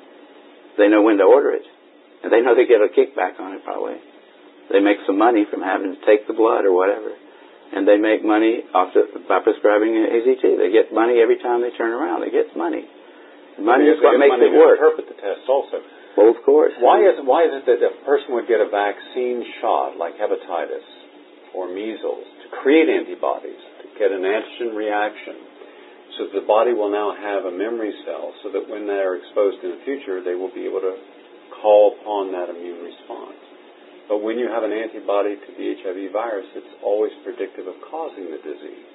They know when to order it. And they know they get a kickback on it probably. They make some money from having to take the blood or whatever. And they make money off the, by prescribing A Z T. They get money every time they turn around. They get money. Money is what makes it work. Interpret the test also. Well, of course. Why is, why is it that a person would get a vaccine shot like hepatitis or measles to create antibodies, to get an antigen reaction, so the body will now have a memory cell so that when they are exposed in the future, they will be able to call upon that immune response. But when you have an antibody to the H I V virus, it's always predictive of causing the disease.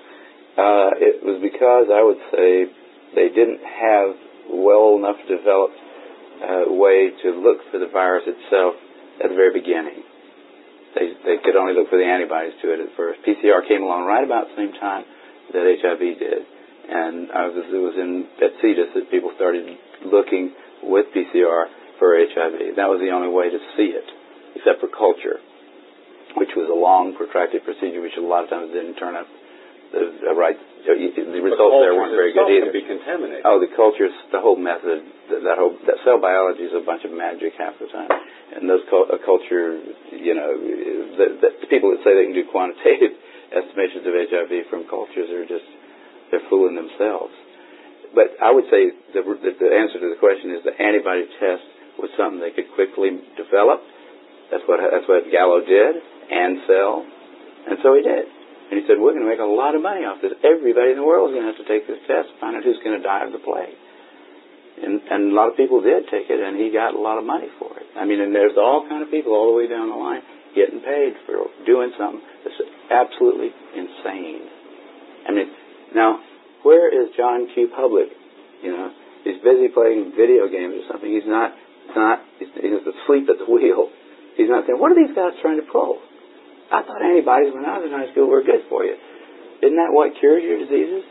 Uh, it was because, I would say, they didn't have well enough developed uh, way to look for the virus itself at the very beginning. they they could only look for the antibodies to it at first. P C R came along right about the same time that H I V did, and I was, it was in at C E T U S that people started looking with P C R for H I V. That was the only way to see it, except for culture, which was a long, protracted procedure, which a lot of times didn't turn up the, the right. The results there weren't very good either. Be contaminated. Oh, the cultures, the whole method, that whole that cell biology is a bunch of magic half the time, and those a culture, you know, the, the people that say they can do quantitative estimations of H I V from cultures are just they're fooling themselves. But I would say the, the, the answer to the question is the antibody test was something they could quickly develop. That's what that's what Gallo did, and sell, and so he did. And he said, we're going to make a lot of money off this. Everybody in the world is going to have to take this test to find out who's going to die of the plague. And, and a lot of people did take it, and he got a lot of money for it. I mean, and there's all kind of people all the way down the line getting paid for doing something that's absolutely insane. I mean, now, where is John Q. Public? You know, he's busy playing video games or something. He's not, not he's, he's asleep at the wheel. He's not saying, what are these guys trying to pull? I thought antibodies when I was in high school were good for you. Isn't that what cures your diseases?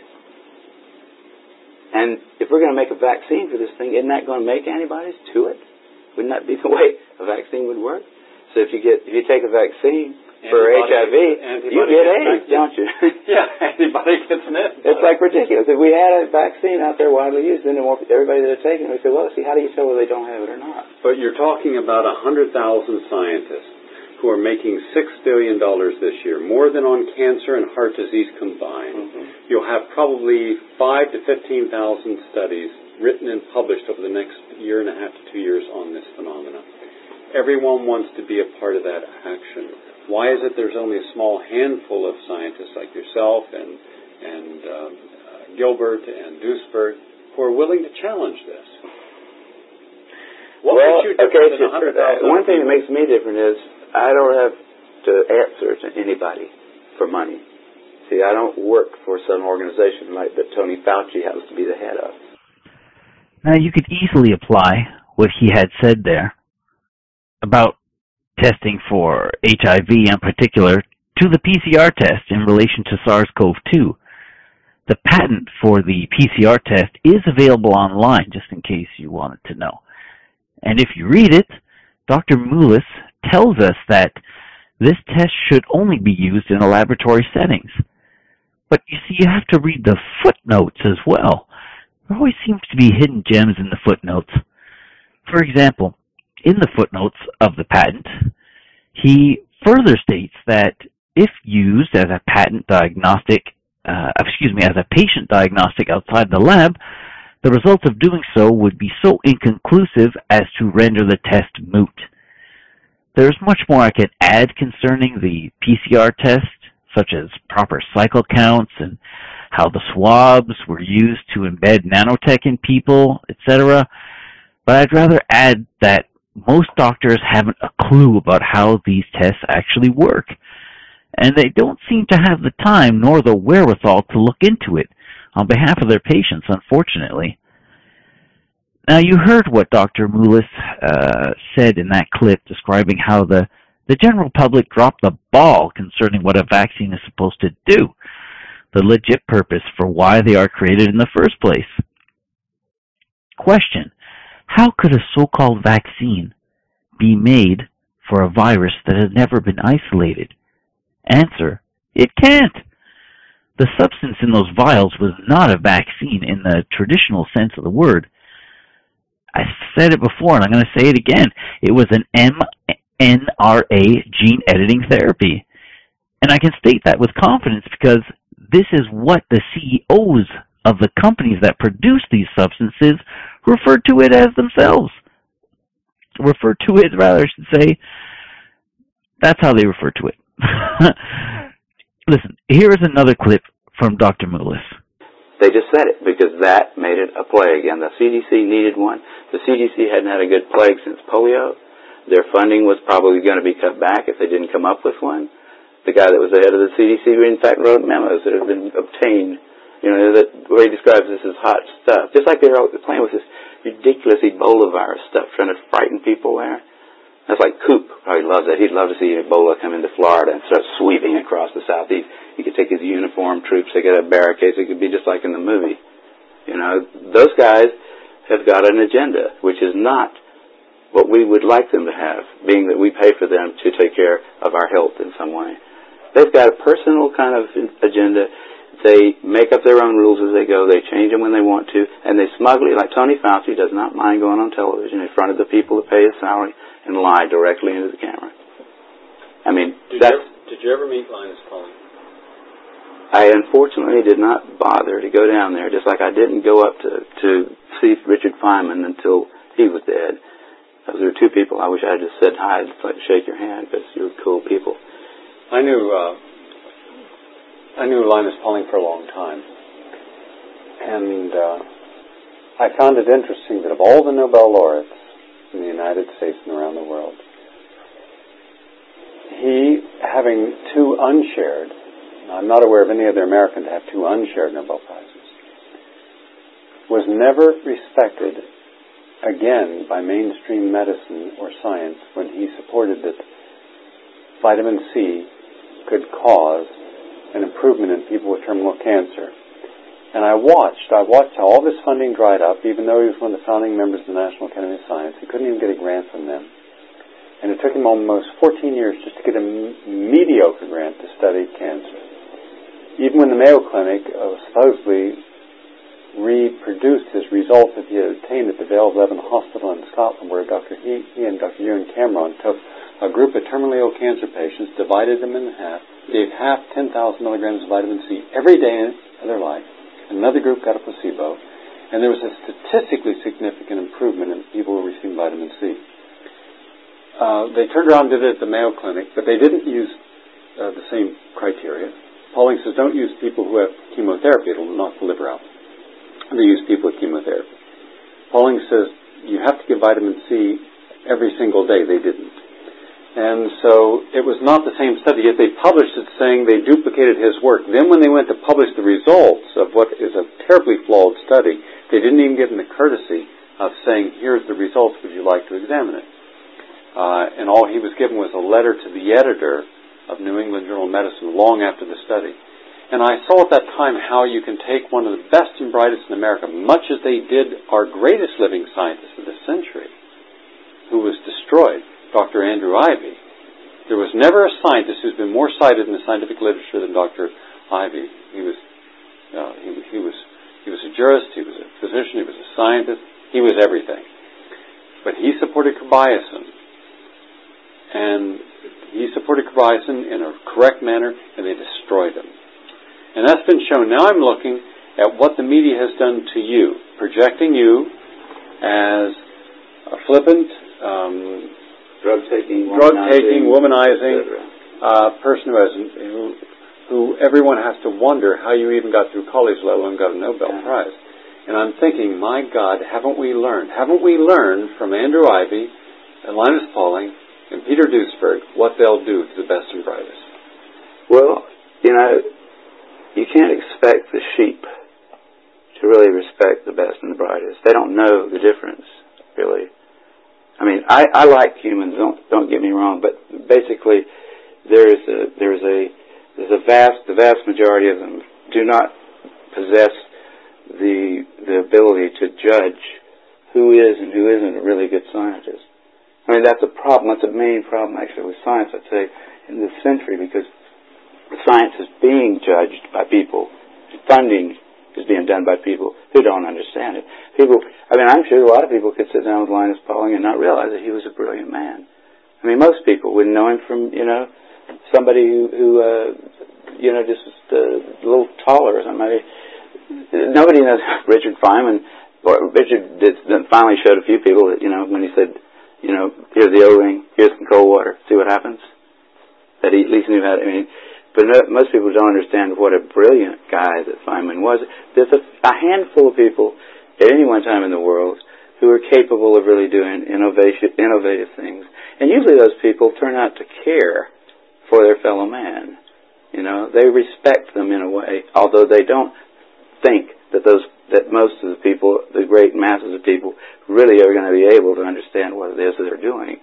And if we're going to make a vaccine for this thing, isn't that going to make antibodies to it? Wouldn't that be the way a vaccine would work? So if you get if you take a vaccine for H I V, you get AIDS, don't you? Yeah, anybody gets an antibody. It's like ridiculous. If we had a vaccine out there widely used, then everybody that are taking it would say, well, see, how do you tell whether they don't have it or not? But you're talking about one hundred thousand scientists who are making six billion dollars this year, more than on cancer and heart disease combined. Mm-hmm. You'll have probably five to fifteen thousand studies written and published over the next year and a half to two years on this phenomenon. Everyone wants to be a part of that action. Why is it there's only a small handful of scientists like yourself and, and um, uh, Gilbert and Duesberg who are willing to challenge this? What well, makes you different okay, than one hundred thousand? One thing that makes me different is I don't have to answer to anybody for money. See, I don't work for some organization like that Tony Fauci happens to be the head of. Now, you could easily apply what he had said there about testing for H I V in particular to the P C R test in relation to SARS CoV two. The patent for the P C R test is available online, just in case you wanted to know. And if you read it, Doctor Mullis tells us that this test should only be used in a laboratory settings. But you see, you have to read the footnotes as well. There always seems to be hidden gems in the footnotes. For example, in the footnotes of the patent, he further states that if used as a patent diagnostic, uh, excuse me, as a patient diagnostic outside the lab, the results of doing so would be so inconclusive as to render the test moot. There's much more I could add concerning the P C R test, such as proper cycle counts and how the swabs were used to embed nanotech in people, et cetera. But I'd rather add that most doctors haven't a clue about how these tests actually work, and they don't seem to have the time nor the wherewithal to look into it on behalf of their patients, unfortunately. Now, you heard what Doctor Mullis uh, said in that clip describing how the, the general public dropped the ball concerning what a vaccine is supposed to do, the legit purpose for why they are created in the first place. Question: how could a so-called vaccine be made for a virus that has never been isolated? Answer: it can't. The substance in those vials was not a vaccine in the traditional sense of the word. I said it before, and I'm going to say it again. It was an M N R A gene editing therapy. And I can state that with confidence because this is what the C E Os of the companies that produce these substances refer to it as themselves. Refer to it, rather, I should say. That's how they refer to it. Listen, here is another clip from Doctor Mullis. They just said it because that made it a plague, and the C D C needed one. The C D C hadn't had a good plague since polio. Their funding was probably going to be cut back if they didn't come up with one. The guy that was the head of the C D C, in fact, wrote memos that have been obtained, you know, that where he describes this as hot stuff. Just like they're playing with this ridiculous Ebola virus stuff, trying to frighten people there. That's like Coop probably loves that. He'd love to see Ebola come into Florida and start sweeping across the southeast. He could take his uniformed troops, they could have barricades, it could be just like in the movie. You know, those guys have got an agenda, which is not what we would like them to have, being that we pay for them to take care of our health in some way. They've got a personal kind of agenda. They make up their own rules as they go. They change them when they want to, and they smugly, like Tony Fauci does not mind going on television in front of the people that pay his salary and lie directly into the camera. I mean, did that's... You ever, did you ever meet Linus Pauling? I unfortunately did not bother to go down there, just like I didn't go up to, to see Richard Feynman until he was dead. Those were two people I wish I had just said hi, just like to shake your hand, because you were cool people. I knew... Uh, I knew Linus Pauling for a long time, and uh, I found it interesting that of all the Nobel laureates in the United States and around the world, he, having two unshared, I'm not aware of any other American to have two unshared Nobel Prizes, was never respected again by mainstream medicine or science when he supported that vitamin C could cause an improvement in people with terminal cancer. And I watched, I watched how all this funding dried up, even though he was one of the founding members of the National Academy of Science. He couldn't even get a grant from them. And it took him almost fourteen years just to get a mediocre grant to study cancer. Even when the Mayo Clinic uh, supposedly reproduced his results that he had obtained at the Vale of Leven Hospital in Scotland, where Doctor He, he and Doctor Ewan Cameron took a group of terminally ill cancer patients, divided them in half, gave half ten thousand milligrams of vitamin C every day of their life. Another group got a placebo, and there was a statistically significant improvement in people who were receiving vitamin C. Uh, they turned around and did it at the Mayo Clinic, but they didn't use uh, the same criteria. Pauling says don't use people who have chemotherapy, it'll knock the liver out. They use people with chemotherapy. Pauling says you have to give vitamin C every single day. They didn't. And so it was not the same study, yet they published it saying they duplicated his work. Then when they went to publish the results of what is a terribly flawed study, they didn't even give him the courtesy of saying, here's the results, would you like to examine it? Uh, and all he was given was a letter to the editor of New England Journal of Medicine long after the study. And I saw at that time how you can take one of the best and brightest in America, much as they did our greatest living scientist of the century, who was destroyed, Doctor Andrew Ivy. There was never a scientist who's been more cited in the scientific literature than Doctor Ivy. He was, uh, he, he was, he was a jurist, he was a physician, he was a scientist, he was everything. But he supported Kobayashian, and he supported Kobayashian in a correct manner, and they destroyed him. And that's been shown. Now I'm looking at what the media has done to you, projecting you as a flippant, um, drug-taking, drug-taking, womanizing uh, person who has who, who everyone has to wonder how you even got through college, let alone got a Nobel yeah. Prize. And I'm thinking, my God, haven't we learned? Haven't we learned from Andrew Ivy and Linus Pauling and Peter Duesberg what they'll do to the best and brightest? Well, you know, you can't expect the sheep to really respect the best and the brightest. They don't know the difference, really. I mean, I, I like humans. Don't don't get me wrong, but basically, there is a there is a there's a vast the vast majority of them do not possess the the ability to judge who is and who isn't a really good scientist. I mean, that's a problem. That's a main problem actually with science, I'd say, in this century, because science is being judged by people. Funding is being done by people who don't understand it. People, I mean, I'm sure a lot of people could sit down with Linus Pauling and not realize that he was a brilliant man. I mean, most people wouldn't know him from, you know, somebody who, who uh, you know, just uh, a little taller or something. I mean, nobody knows Richard Feynman. Or Richard did, finally showed a few people that, you know, when he said, you know, here's the O-ring, here's some cold water, see what happens? That he at least knew how to, I mean, but no, most people don't understand what a brilliant guy that Feynman was. There's a, a handful of people at any one time in the world who are capable of really doing innovation, innovative things. And usually those people turn out to care for their fellow man. You know, they respect them in a way, although they don't think that those that most of the people, the great masses of people, really are going to be able to understand what it is that they're doing.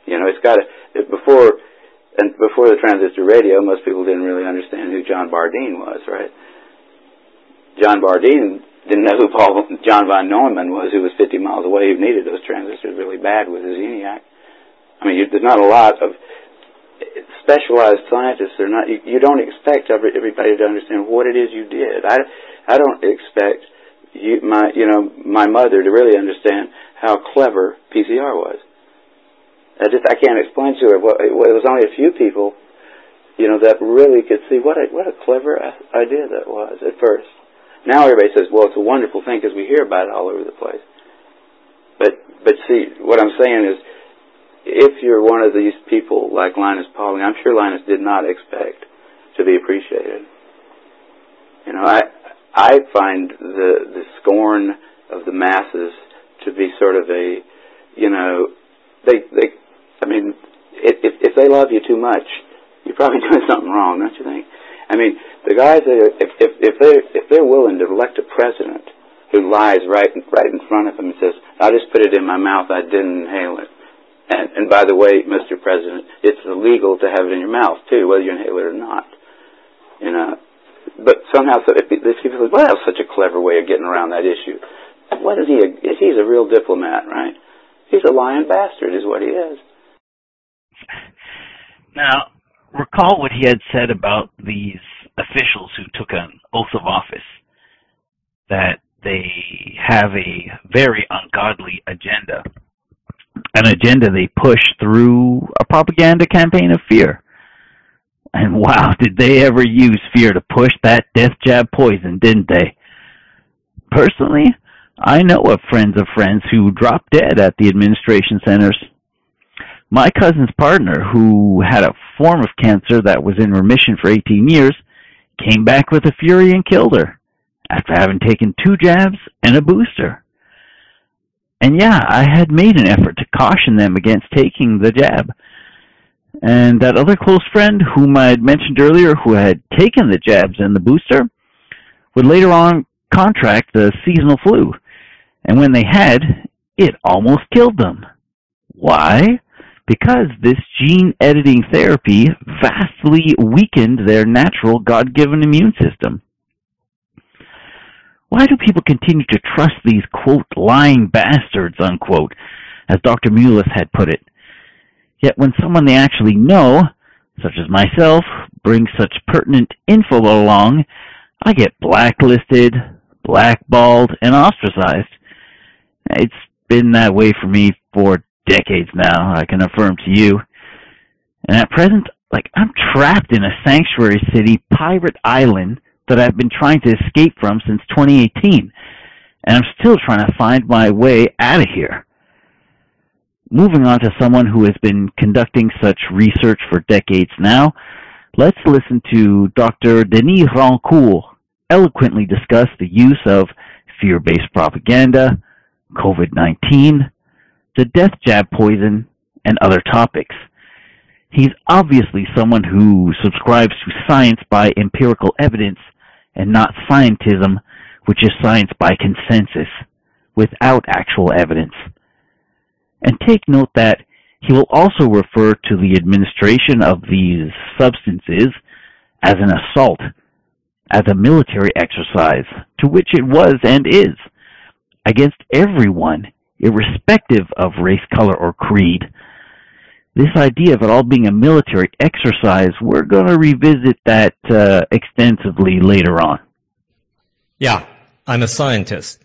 You know, it's got to, before, and before the transistor radio, most people didn't really understand who John Bardeen was, right? John Bardeen didn't know who Paul, John von Neumann was, who was fifty miles away, who needed those transistors really bad with his ENIAC. I mean, you, there's not a lot of specialized scientists. Are not, you, you don't expect every, everybody to understand what it is you did. I, I don't expect you, my, you know, my mother to really understand how clever P C R was. I just, I can't explain to her. Well, it was only a few people, you know, that really could see what a, what a clever idea that was at first. Now everybody says, well, it's a wonderful thing because we hear about it all over the place. But, but see, what I'm saying is, if you're one of these people like Linus Pauling, I'm sure Linus did not expect to be appreciated. You know, I, I find the, the scorn of the masses to be sort of a, you know, they, they, I mean, if, if they love you too much, you're probably doing something wrong, don't you think? I mean, the guys that are, if, if, if they're, if they're willing to elect a president who lies right, right in front of them and says, I just put it in my mouth, I didn't inhale it. And, and by the way, Mister President, it's illegal to have it in your mouth, too, whether you inhale it or not. You know, but somehow, so if these people say, well, that's such a clever way of getting around that issue. What is he? A, he's a real diplomat, right? He's a lying bastard is what he is. Now, recall what he had said about these officials who took an oath of office, that they have a very ungodly agenda, an agenda they push through a propaganda campaign of fear. And wow, did they ever use fear to push that death jab poison, didn't they? Personally, I know of friends of friends who dropped dead at the administration centers. My cousin's partner, who had a form of cancer that was in remission for eighteen years, came back with a fury and killed her after having taken two jabs and a booster. And yeah, I had made an effort to caution them against taking the jab. And that other close friend whom I had mentioned earlier, who had taken the jabs and the booster, would later on contract the seasonal flu. And when they had, it almost killed them. Why? Because this gene editing therapy vastly weakened their natural God-given immune system. Why do people continue to trust these, quote, lying bastards, unquote, as Doctor Mullis had put it? Yet when someone they actually know, such as myself, brings such pertinent info along, I get blacklisted, blackballed, and ostracized. It's been that way for me for decades now, I can affirm to you. And at present, like, I'm trapped in a sanctuary city pirate island that I've been trying to escape from since twenty eighteen, and I'm still trying to find my way out of here. Moving on to someone who has been conducting such research for decades now, let's listen to Doctor Denis Rancourt eloquently discuss the use of fear-based propaganda, COVID nineteen, the death jab poison, and other topics. He's obviously someone who subscribes to science by empirical evidence and not scientism, which is science by consensus, without actual evidence. And take note that he will also refer to the administration of these substances as an assault, as a military exercise, to which it was and is, against everyone, irrespective of race, color, or creed. This idea of it all being a military exercise, we're going to revisit that uh, extensively later on. Yeah, I'm a scientist.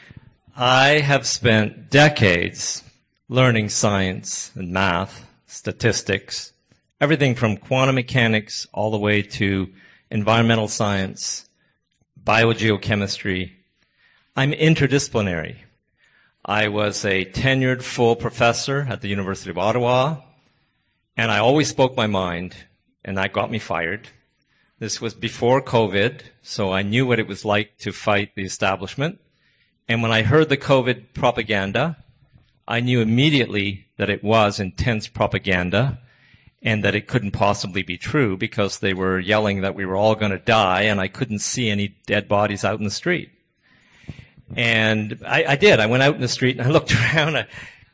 I have spent decades learning science and math, statistics, everything from quantum mechanics all the way to environmental science, biogeochemistry. I'm interdisciplinary. I was a tenured full professor at the University of Ottawa, and I always spoke my mind, and that got me fired. This was before COVID, so I knew what it was like to fight the establishment. And when I heard the COVID propaganda, I knew immediately that it was intense propaganda and that it couldn't possibly be true because they were yelling that we were all going to die, and I couldn't see any dead bodies out in the street. And I, I did. I went out in the street and I looked around. I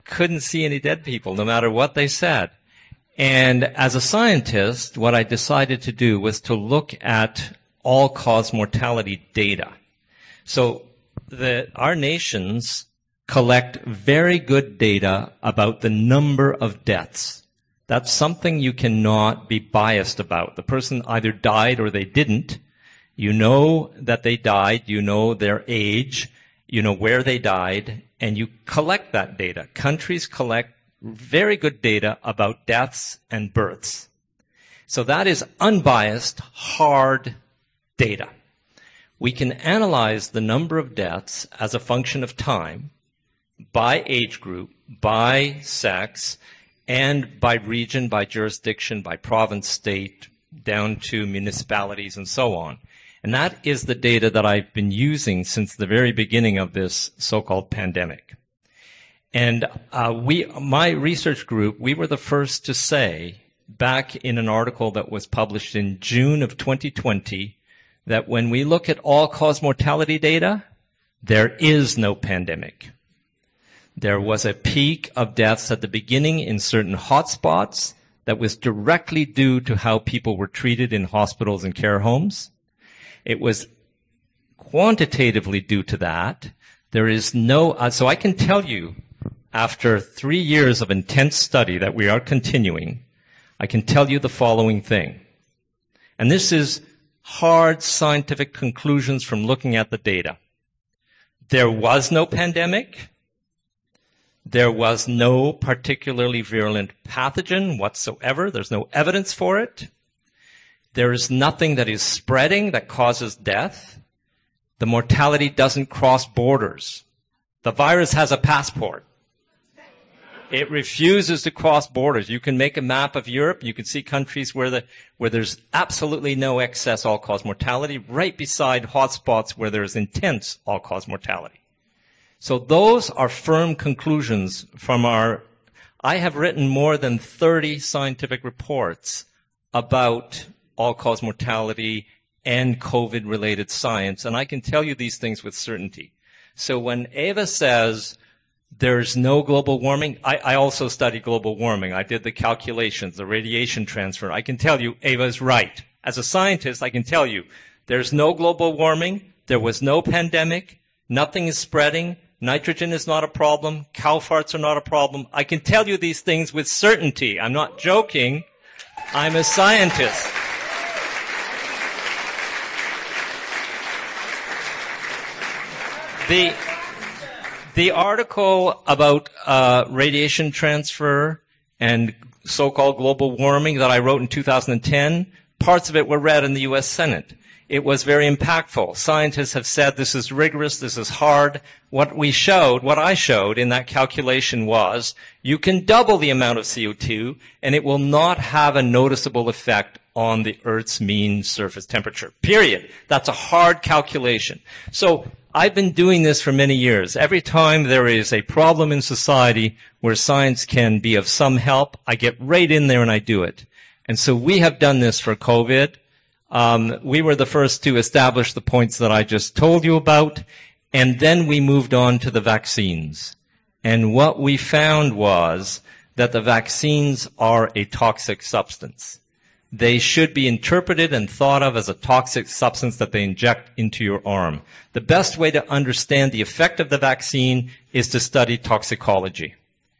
couldn't see any dead people, no matter what they said. And as a scientist, what I decided to do was to look at all-cause mortality data. So the, our nations collect very good data about the number of deaths. That's something you cannot be biased about. The person either died or they didn't. You know that they died, you know their age, you know where they died, and you collect that data. Countries collect very good data about deaths and births. So that is unbiased, hard data. We can analyze the number of deaths as a function of time, by age group, by sex, and by region, by jurisdiction, by province, state, down to municipalities and so on. And that is the data that I've been using since the very beginning of this so-called pandemic. And uh, we, my research group, we were the first to say, back in an article that was published in June of twenty twenty, that when we look at all-cause mortality data, there is no pandemic. There was a peak of deaths at the beginning in certain hotspots that was directly due to how people were treated in hospitals and care homes. It was quantitatively due to that. There is no, uh, so I can tell you, after three years of intense study that we are continuing, I can tell you the following thing. And this is hard scientific conclusions from looking at the data. There was no pandemic. There was no particularly virulent pathogen whatsoever. There's no evidence for it. There is nothing that is spreading that causes death. The mortality doesn't cross borders. The virus has a passport. It refuses to cross borders. You can make a map of Europe. You can see countries where the, where there's absolutely no excess all-cause mortality, right beside hotspots where there's intense all-cause mortality. So those are firm conclusions from our, I have written more than thirty scientific reports about all-cause mortality and COVID-related science, and I can tell you these things with certainty. So when Eva says there's no global warming, I, I also study global warming. I did the calculations, the radiation transfer. I can tell you Eva is right. As a scientist, I can tell you there's no global warming, there was no pandemic, nothing is spreading, nitrogen is not a problem, cow farts are not a problem. I can tell you these things with certainty. I'm not joking. I'm a scientist. The, the article about uh, radiation transfer and so-called global warming that I wrote in two thousand ten, parts of it were read in the U S Senate. It was very impactful. Scientists have said this is rigorous, this is hard. What we showed, what I showed in that calculation was you can double the amount of C O two and it will not have a noticeable effect on the Earth's mean surface temperature. Period. That's a hard calculation. So I've been doing this for many years. Every time there is a problem in society where science can be of some help, I get right in there and I do it. And so we have done this for COVID. Um, we were the first to establish the points that I just told you about, and then we moved on to the vaccines. And what we found was that the vaccines are a toxic substance. They should be interpreted and thought of as a toxic substance that they inject into your arm. The best way to understand the effect of the vaccine is to study toxicology.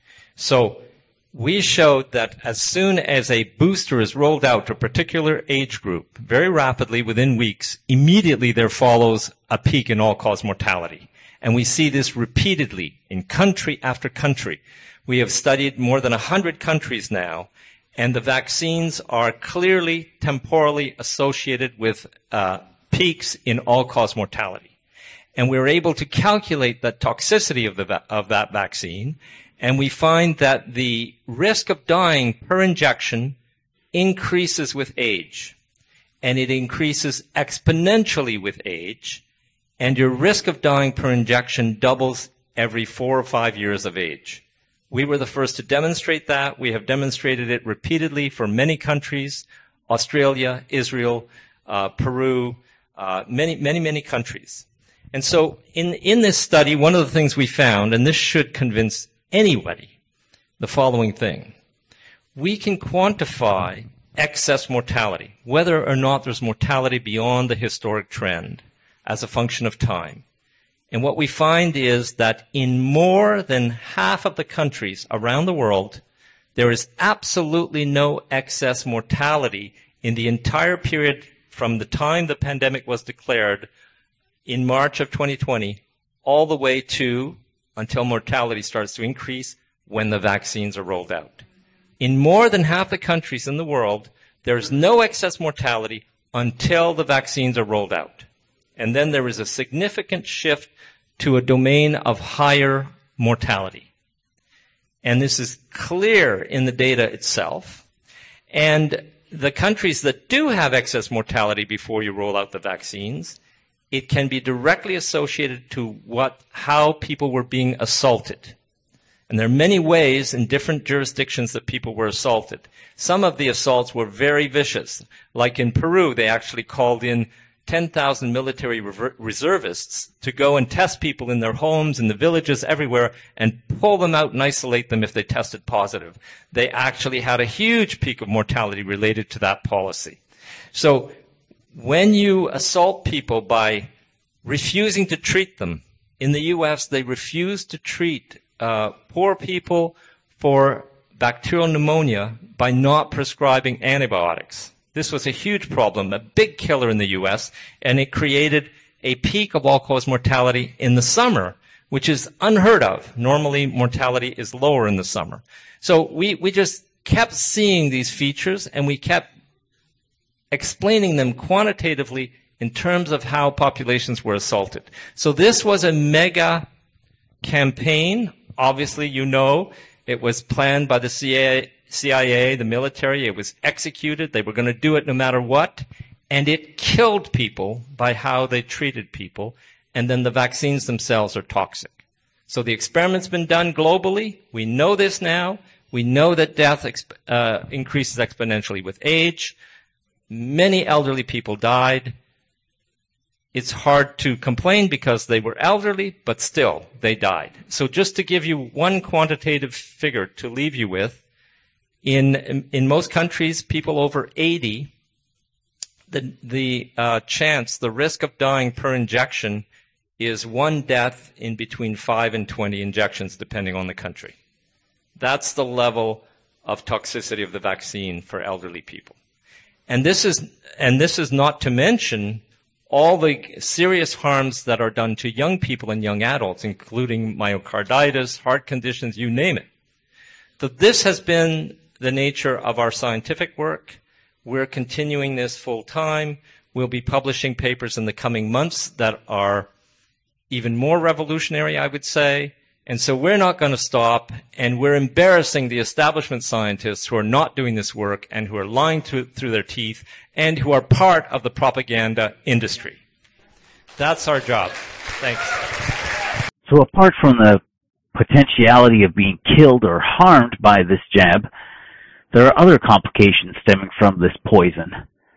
So we showed that as soon as a booster is rolled out to a particular age group, very rapidly, within weeks, immediately there follows a peak in all-cause mortality. And we see this repeatedly in country after country. We have studied more than one hundred countries now, and the vaccines are clearly temporally associated with uh, peaks in all-cause mortality. And we're able to calculate the toxicity of, the va- of that vaccine, and we find that the risk of dying per injection increases with age. And it increases exponentially with age. And your risk of dying per injection doubles every four or five years of age. We were the first to demonstrate that. We have demonstrated it repeatedly for many countries, Australia, Israel, uh, Peru, uh, many, many, many countries. And so in, in this study, one of the things we found, and this should convince anybody the following thing. We can quantify excess mortality, whether or not there's mortality beyond the historic trend as a function of time. And what we find is that in more than half of the countries around the world, there is absolutely no excess mortality in the entire period from the time the pandemic was declared in March of twenty twenty all the way to until mortality starts to increase when the vaccines are rolled out. In more than half the countries in the world, there is no excess mortality until the vaccines are rolled out. And then there is a significant shift to a domain of higher mortality. And this is clear in the data itself. And the countries that do have excess mortality before you roll out the vaccines, it can be directly associated to what, how people were being assaulted. And there are many ways in different jurisdictions that people were assaulted. Some of the assaults were very vicious. Like in Peru, they actually called in ten thousand military reservists to go and test people in their homes, in the villages, everywhere, and pull them out and isolate them if they tested positive. They actually had a huge peak of mortality related to that policy. So when you assault people by refusing to treat them, in the U S they refused to treat uh, poor people for bacterial pneumonia by not prescribing antibiotics. This was a huge problem, a big killer in the U S, and it created a peak of all-cause mortality in the summer, which is unheard of. Normally, mortality is lower in the summer. So we, we just kept seeing these features, and we kept explaining them quantitatively in terms of how populations were assaulted. So this was a mega campaign. Obviously, you know, it was planned by the C I A, C I A, the military. It was executed. They were going to do it no matter what. And it killed people by how they treated people. And then the vaccines themselves are toxic. So the experiment's been done globally. We know this now. We know that death exp- uh, increases exponentially with age. Many elderly people died. It's hard to complain because they were elderly, but still, they died. So just to give you one quantitative figure to leave you with, In in most countries, people over eighty, the the uh, chance, the risk of dying per injection is one death in between five and twenty injections, depending on the country. That's the level of toxicity of the vaccine for elderly people. And this is and this is not to mention all the serious harms that are done to young people and young adults, including myocarditis, heart conditions, you name it. So this has been the nature of our scientific work. We're continuing this full time. We'll be publishing papers in the coming months that are even more revolutionary, I would say. And so we're not going to stop, and we're embarrassing the establishment scientists who are not doing this work and who are lying through, through their teeth and who are part of the propaganda industry. That's our job. Thanks. So apart from the potentiality of being killed or harmed by this jab, there are other complications stemming from this poison.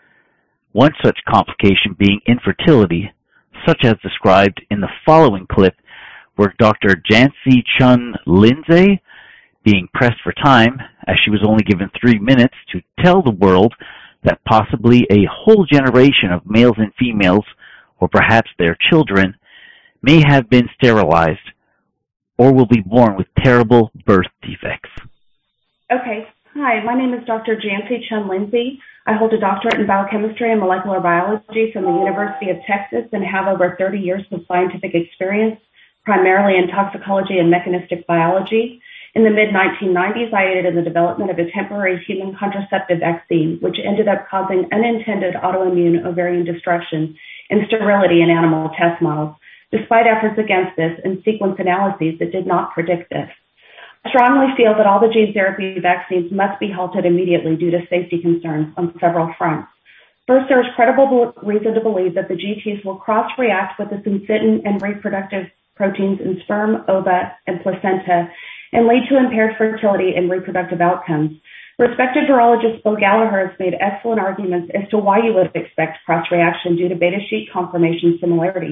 One such complication being infertility, such as described in the following clip where Doctor Jancy Chun Lindsay, being pressed for time, as she was only given three minutes to tell the world that possibly a whole generation of males and females, or perhaps their children, may have been sterilized or will be born with terrible birth defects. Okay. Hi, my name is Doctor Jancy Chun Lindsay. I hold a doctorate in biochemistry and molecular biology from the University of Texas and have over thirty years of scientific experience, primarily in toxicology and mechanistic biology. In the mid nineteen nineties, I aided in the development of a temporary human contraceptive vaccine, which ended up causing unintended autoimmune ovarian destruction and sterility in animal test models, despite efforts against this and sequence analyses that did not predict this. I strongly feel that all the gene therapy vaccines must be halted immediately due to safety concerns on several fronts. First, there is credible reason to believe that the G Ts will cross-react with the syncytin and reproductive proteins in sperm, ova, and placenta and lead to impaired fertility and reproductive outcomes. Respected virologist Bill Gallagher has made excellent arguments as to why you would expect cross-reaction due to beta sheet conformation similarities.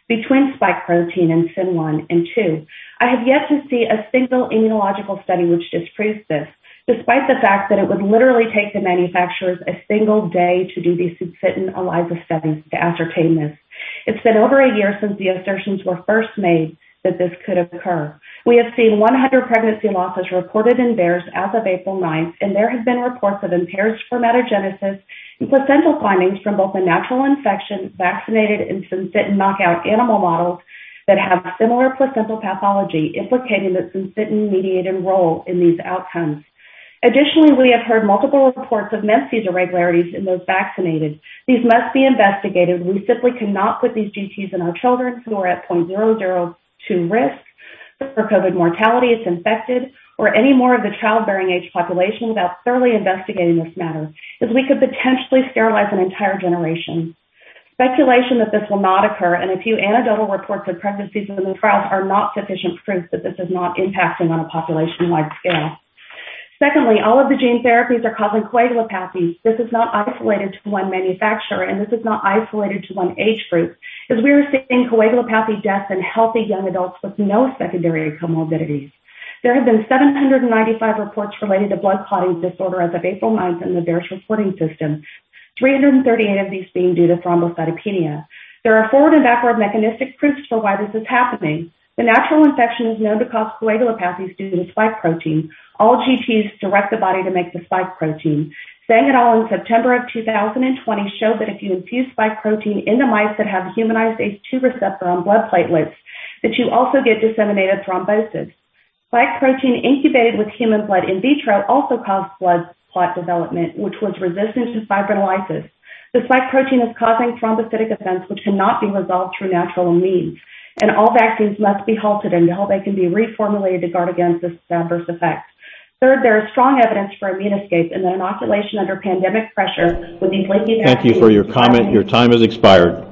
between spike protein and S Y N one and two. I have yet to see a single immunological study which disproves this, despite the fact that it would literally take the manufacturers a single day to do these syncytin ELISA studies to ascertain this. It's been over a year since the assertions were first made that this could occur. We have seen one hundred pregnancy losses reported in bears as of April ninth, and there have been reports of impaired spermatogenesis and placental findings from both the natural infection, vaccinated, and syncytin knockout animal models that have similar placental pathology, implicating the syncytin-mediated role in these outcomes. Additionally, we have heard multiple reports of menses irregularities in those vaccinated. These must be investigated. We simply cannot put these G Ts in our children who are at zero point zero zero two risk for COVID mortality, it's infected, or any more of the childbearing age population without thoroughly investigating this matter, as we could potentially sterilize an entire generation. Speculation that this will not occur and a few anecdotal reports of pregnancies in the trials are not sufficient proof that this is not impacting on a population-wide scale. Secondly, all of the gene therapies are causing coagulopathies. This is not isolated to one manufacturer, and this is not isolated to one age group, as we are seeing coagulopathy deaths in healthy young adults with no secondary comorbidities. There have been seven hundred ninety-five reports related to blood clotting disorder as of April ninth in the V A E R S reporting system, three hundred thirty-eight of these being due to thrombocytopenia. There are forward and backward mechanistic proofs for why this is happening. The natural infection is known to cause coagulopathies due to spike protein. All G Ts direct the body to make the spike protein. Sang et al. In September of two thousand twenty showed that if you infuse spike protein into mice that have humanized A C E two receptor on blood platelets, that you also get disseminated thrombosis. Spike protein incubated with human blood in vitro also caused blood clot development, which was resistant to fibrinolysis. The spike protein is causing thrombocytic events which cannot be resolved through natural means, and all vaccines must be halted until they can be reformulated to guard against this adverse effect. Third, there is strong evidence for immune escape and that inoculation under pandemic pressure with these leaky vaccines. Thank you for your comment. Your time has expired.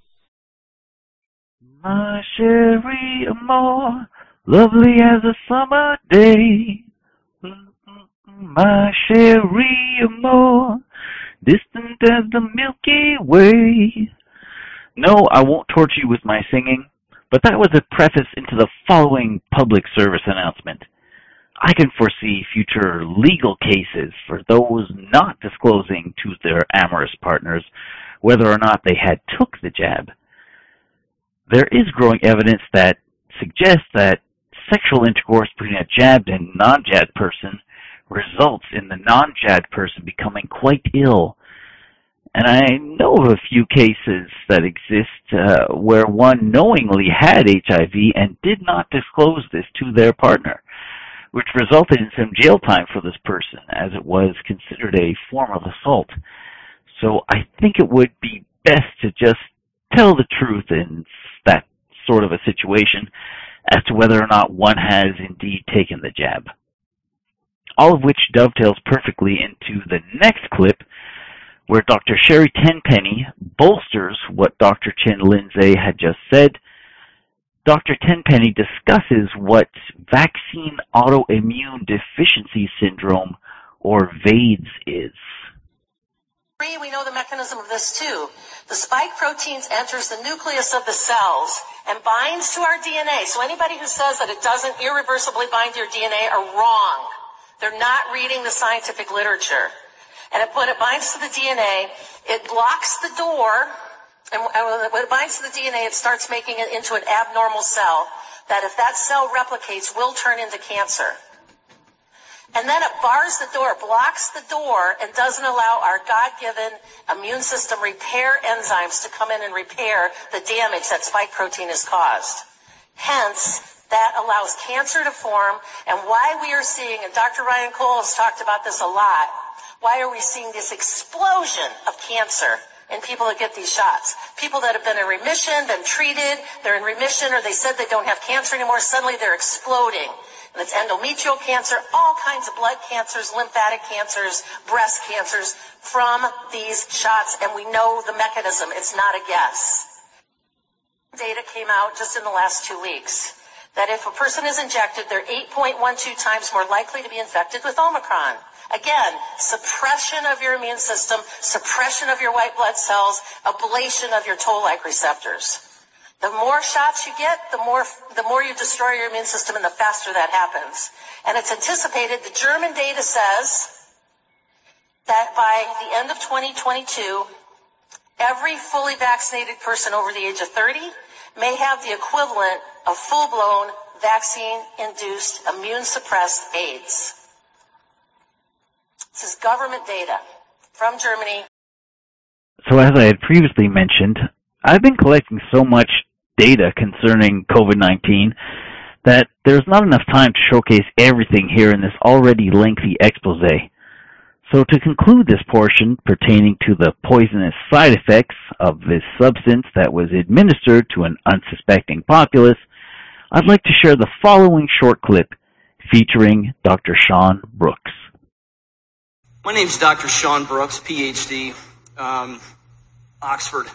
My Sherry Amore, lovely as a summer day. My Sherry Amore, distant as the Milky Way. No, I won't torture you with my singing, but that was a preface into the following public service announcement. I can foresee future legal cases for those not disclosing to their amorous partners whether or not they had took the jab. There is growing evidence that suggests that sexual intercourse between a jabbed and non-jabbed person results in the non-jabbed person becoming quite ill. And I know of a few cases that exist uh, where one knowingly had H I V and did not disclose this to their partner, which resulted in some jail time for this person, as it was considered a form of assault. So I think it would be best to just tell the truth in that sort of a situation as to whether or not one has indeed taken the jab. All of which dovetails perfectly into the next clip, where Doctor Sherry Tenpenny bolsters what Doctor Chen Lindsay had just said. Doctor Tenpenny discusses what vaccine autoimmune deficiency syndrome, or VAIDS, is. We know the mechanism of this too. The spike proteins enters the nucleus of the cells and binds to our D N A. So anybody who says that it doesn't irreversibly bind to your D N A are wrong. They're not reading the scientific literature. And it, when it binds to the D N A, it blocks the door. And when it binds to the D N A, it starts making it into an abnormal cell that, if that cell replicates, will turn into cancer. And then it bars the door, blocks the door, and doesn't allow our God-given immune system repair enzymes to come in and repair the damage that spike protein has caused. Hence, that allows cancer to form, and why we are seeing, and Doctor Ryan Cole has talked about this a lot, why are we seeing this explosion of cancer in people that get these shots? People that have been in remission, been treated, they're in remission, or they said they don't have cancer anymore, suddenly they're exploding. And it's endometrial cancer, all kinds of blood cancers, lymphatic cancers, breast cancers from these shots, and we know the mechanism. It's not a guess. Data came out just in the last two weeks that if a person is injected, they're eight point one two times more likely to be infected with Omicron. Again, suppression of your immune system, suppression of your white blood cells, ablation of your toll-like receptors. The more shots you get, the more, the more you destroy your immune system and the faster that happens. And it's anticipated, the German data says that by the end of twenty twenty-two, every fully vaccinated person over the age of thirty may have the equivalent of full-blown vaccine-induced immune-suppressed AIDS. This is government data from Germany. So as I had previously mentioned, I've been collecting so much data concerning COVID nineteen that there's not enough time to showcase everything here in this already lengthy expose. So to conclude this portion pertaining to the poisonous side effects of this substance that was administered to an unsuspecting populace, I'd like to share the following short clip featuring Doctor Sean Brooks. My name's Doctor Sean Brooks, P H D, um, Oxford.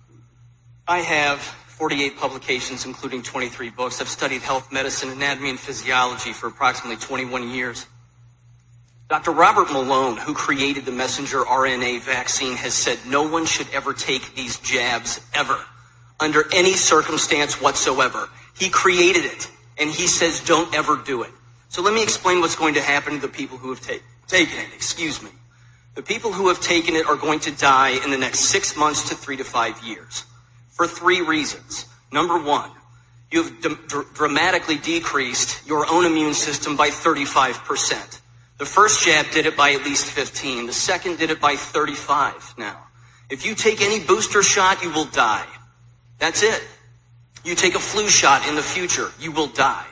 I have forty-eight publications, including twenty-three books. I've studied health, medicine, anatomy, and physiology for approximately twenty-one years. Doctor Robert Malone, who created the messenger R N A vaccine, has said no one should ever take these jabs, ever, under any circumstance whatsoever. He created it, and he says don't ever do it. So let me explain what's going to happen to the people who have ta- taken it. Excuse me. The people who have taken it are going to die in the next six months to three to five years. For three reasons. Number one, you have d- dr- dramatically decreased your own immune system by thirty-five percent. The first jab did it by at least fifteen. The second did it by thirty-five now. If you take any booster shot, you will die. That's it. You take a flu shot in the future, you will die.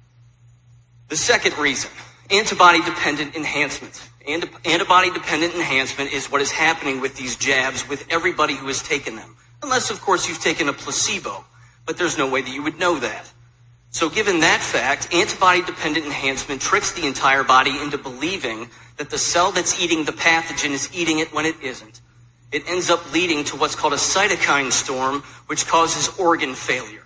The second reason, antibody-dependent enhancement. Ant- antibody-dependent enhancement is what is happening with these jabs with everybody who has taken them. Unless, of course, you've taken a placebo, but there's no way that you would know that. So given that fact, antibody-dependent enhancement tricks the entire body into believing that the cell that's eating the pathogen is eating it when it isn't. It ends up leading to what's called a cytokine storm, which causes organ failure.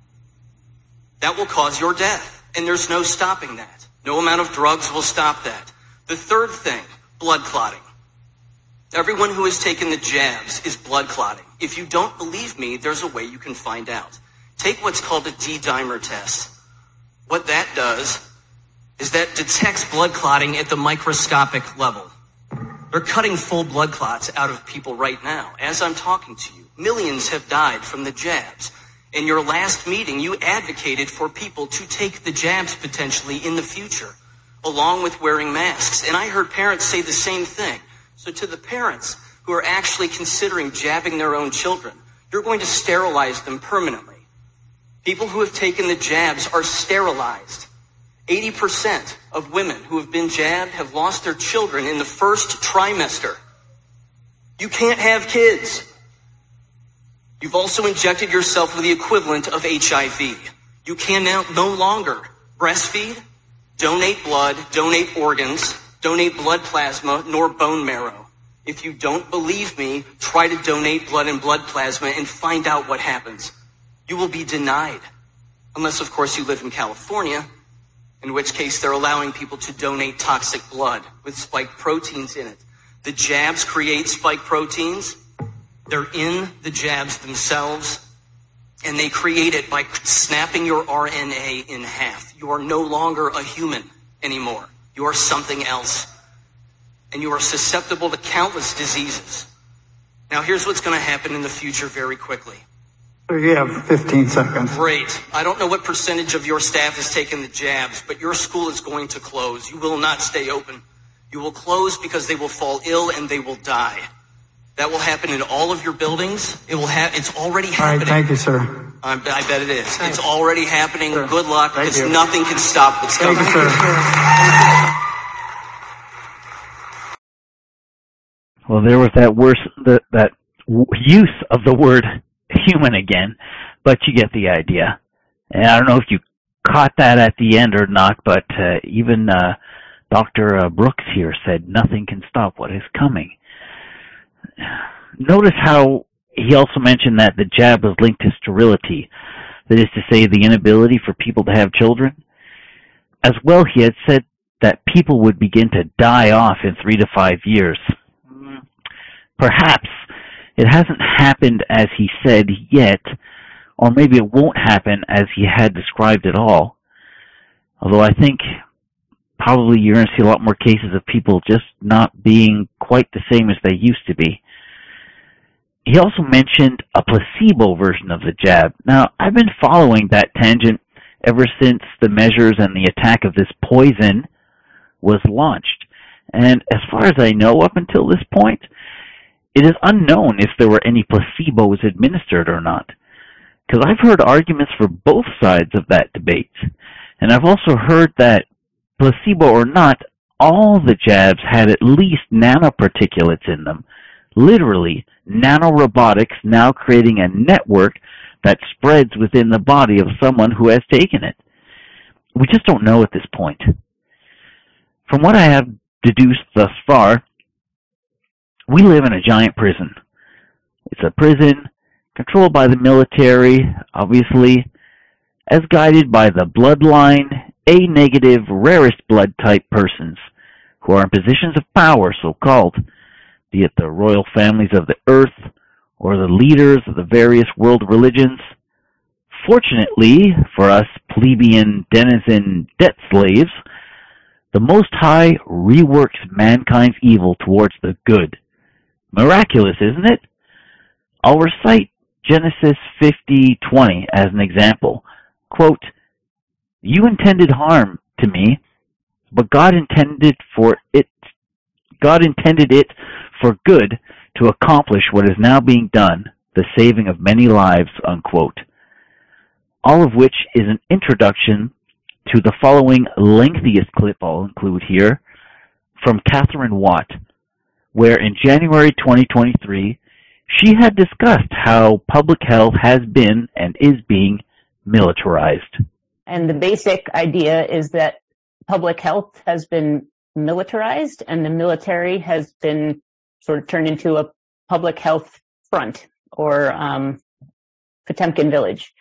That will cause your death, and there's no stopping that. No amount of drugs will stop that. The third thing, blood clotting. Everyone who has taken the jabs is blood clotting. If you don't believe me, there's a way you can find out. Take what's called a D-dimer test. What that does is that detects blood clotting at the microscopic level. They're cutting full blood clots out of people right now. As I'm talking to you, millions have died from the jabs. In your last meeting, you advocated for people to take the jabs potentially in the future, along with wearing masks. And I heard parents say the same thing. So to the parents who are actually considering jabbing their own children, you're going to sterilize them permanently. People who have taken the jabs are sterilized. eighty percent of women who have been jabbed have lost their children in the first trimester. You can't have kids. You've also injected yourself with the equivalent of H I V. You can now no longer breastfeed, donate blood, donate organs, donate blood plasma, nor bone marrow. If you don't believe me, try to donate blood and blood plasma and find out what happens. You will be denied. Unless, of course, you live in California, in which case they're allowing people to donate toxic blood with spike proteins in it. The jabs create spike proteins. They're in the jabs themselves, and they create it by snapping your R N A in half. You are no longer a human anymore. You are something else. And you are susceptible to countless diseases. Now, here's what's going to happen in the future very quickly. You have fifteen seconds. Great. I don't know what percentage of your staff has taken the jabs, but your school is going to close. You will not stay open. You will close because they will fall ill and they will die. That will happen in all of your buildings. It will have. It's already happening. All right, thank you, sir. I, I bet it is. Thanks. It's already happening. Sir. Good luck, Thank because you. nothing can stop what's Thank coming. you, sir. Well, there was that worse, the, that w- use of the word human again, but you get the idea. And I don't know if you caught that at the end or not, but uh, even uh, Doctor Uh, Brooks here said nothing can stop what is coming. Notice how he also mentioned that the jab was linked to sterility, that is to say, the inability for people to have children. As well, he had said that people would begin to die off in three to five years. Perhaps it hasn't happened as he said yet, or maybe it won't happen as he had described it all. Although I think probably you're going to see a lot more cases of people just not being quite the same as they used to be. He also mentioned a placebo version of the jab. Now, I've been following that tangent ever since the measures and the attack of this poison was launched. And as far as I know, up until this point, it is unknown if there were any placebos administered or not. Because I've heard arguments for both sides of that debate. And I've also heard that, placebo or not, all the jabs had at least nanoparticulates in them. Literally, nanorobotics now creating a network that spreads within the body of someone who has taken it. We just don't know at this point. From what I have deduced thus far, we live in a giant prison. It's a prison controlled by the military, obviously, as guided by the bloodline, A-negative, rarest blood type persons who are in positions of power, so-called, be it the royal families of the earth or the leaders of the various world religions. Fortunately for us plebeian denizen debt slaves, the Most High reworks mankind's evil towards the good. Miraculous, isn't it? I'll recite Genesis fifty twenty as an example. Quote, "You intended harm to me, but God intended for it God intended it for good to accomplish what is now being done, the saving of many lives," unquote. All of which is an introduction to the following lengthiest clip I'll include here from Catherine Watt, where in January twenty twenty-three, she had discussed how public health has been and is being militarized. And the basic idea is that public health has been militarized and the military has been sort of turned into a public health front or um, Potemkin village,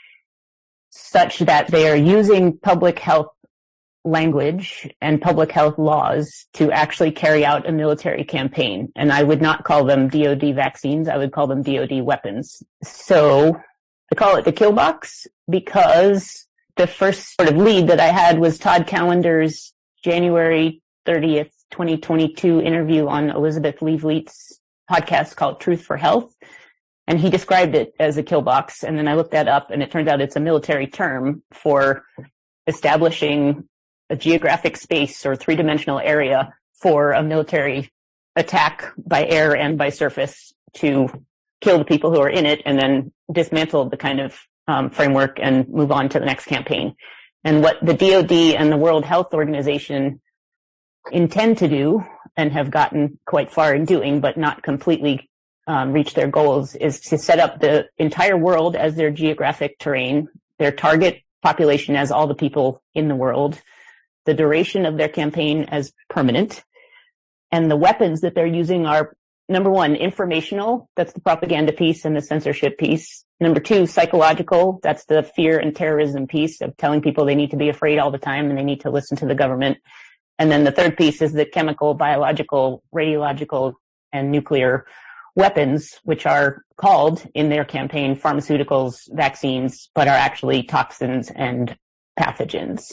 such that they are using public health language and public health laws to actually carry out a military campaign. And I would not call them D O D vaccines. I would call them D O D weapons. So I call it the kill box because the first sort of lead that I had was Todd Callender's January thirtieth, twenty twenty-two interview on Elizabeth Leavleit's podcast called Truth for Health. And he described it as a kill box. And then I looked that up and it turns out it's a military term for establishing a geographic space or three-dimensional area for a military attack by air and by surface to kill the people who are in it and then dismantle the kind of um, framework and move on to the next campaign. And what the D O D and the World Health Organization intend to do and have gotten quite far in doing, but not completely um, reach their goals, is to set up the entire world as their geographic terrain, their target population as all the people in the world, the duration of their campaign as permanent, and the weapons that they're using are, number one, informational, that's the propaganda piece and the censorship piece. Number two, psychological, that's the fear and terrorism piece of telling people they need to be afraid all the time and they need to listen to the government. And then the third piece is the chemical, biological, radiological, and nuclear weapons, which are called in their campaign pharmaceuticals, vaccines, but are actually toxins and pathogens.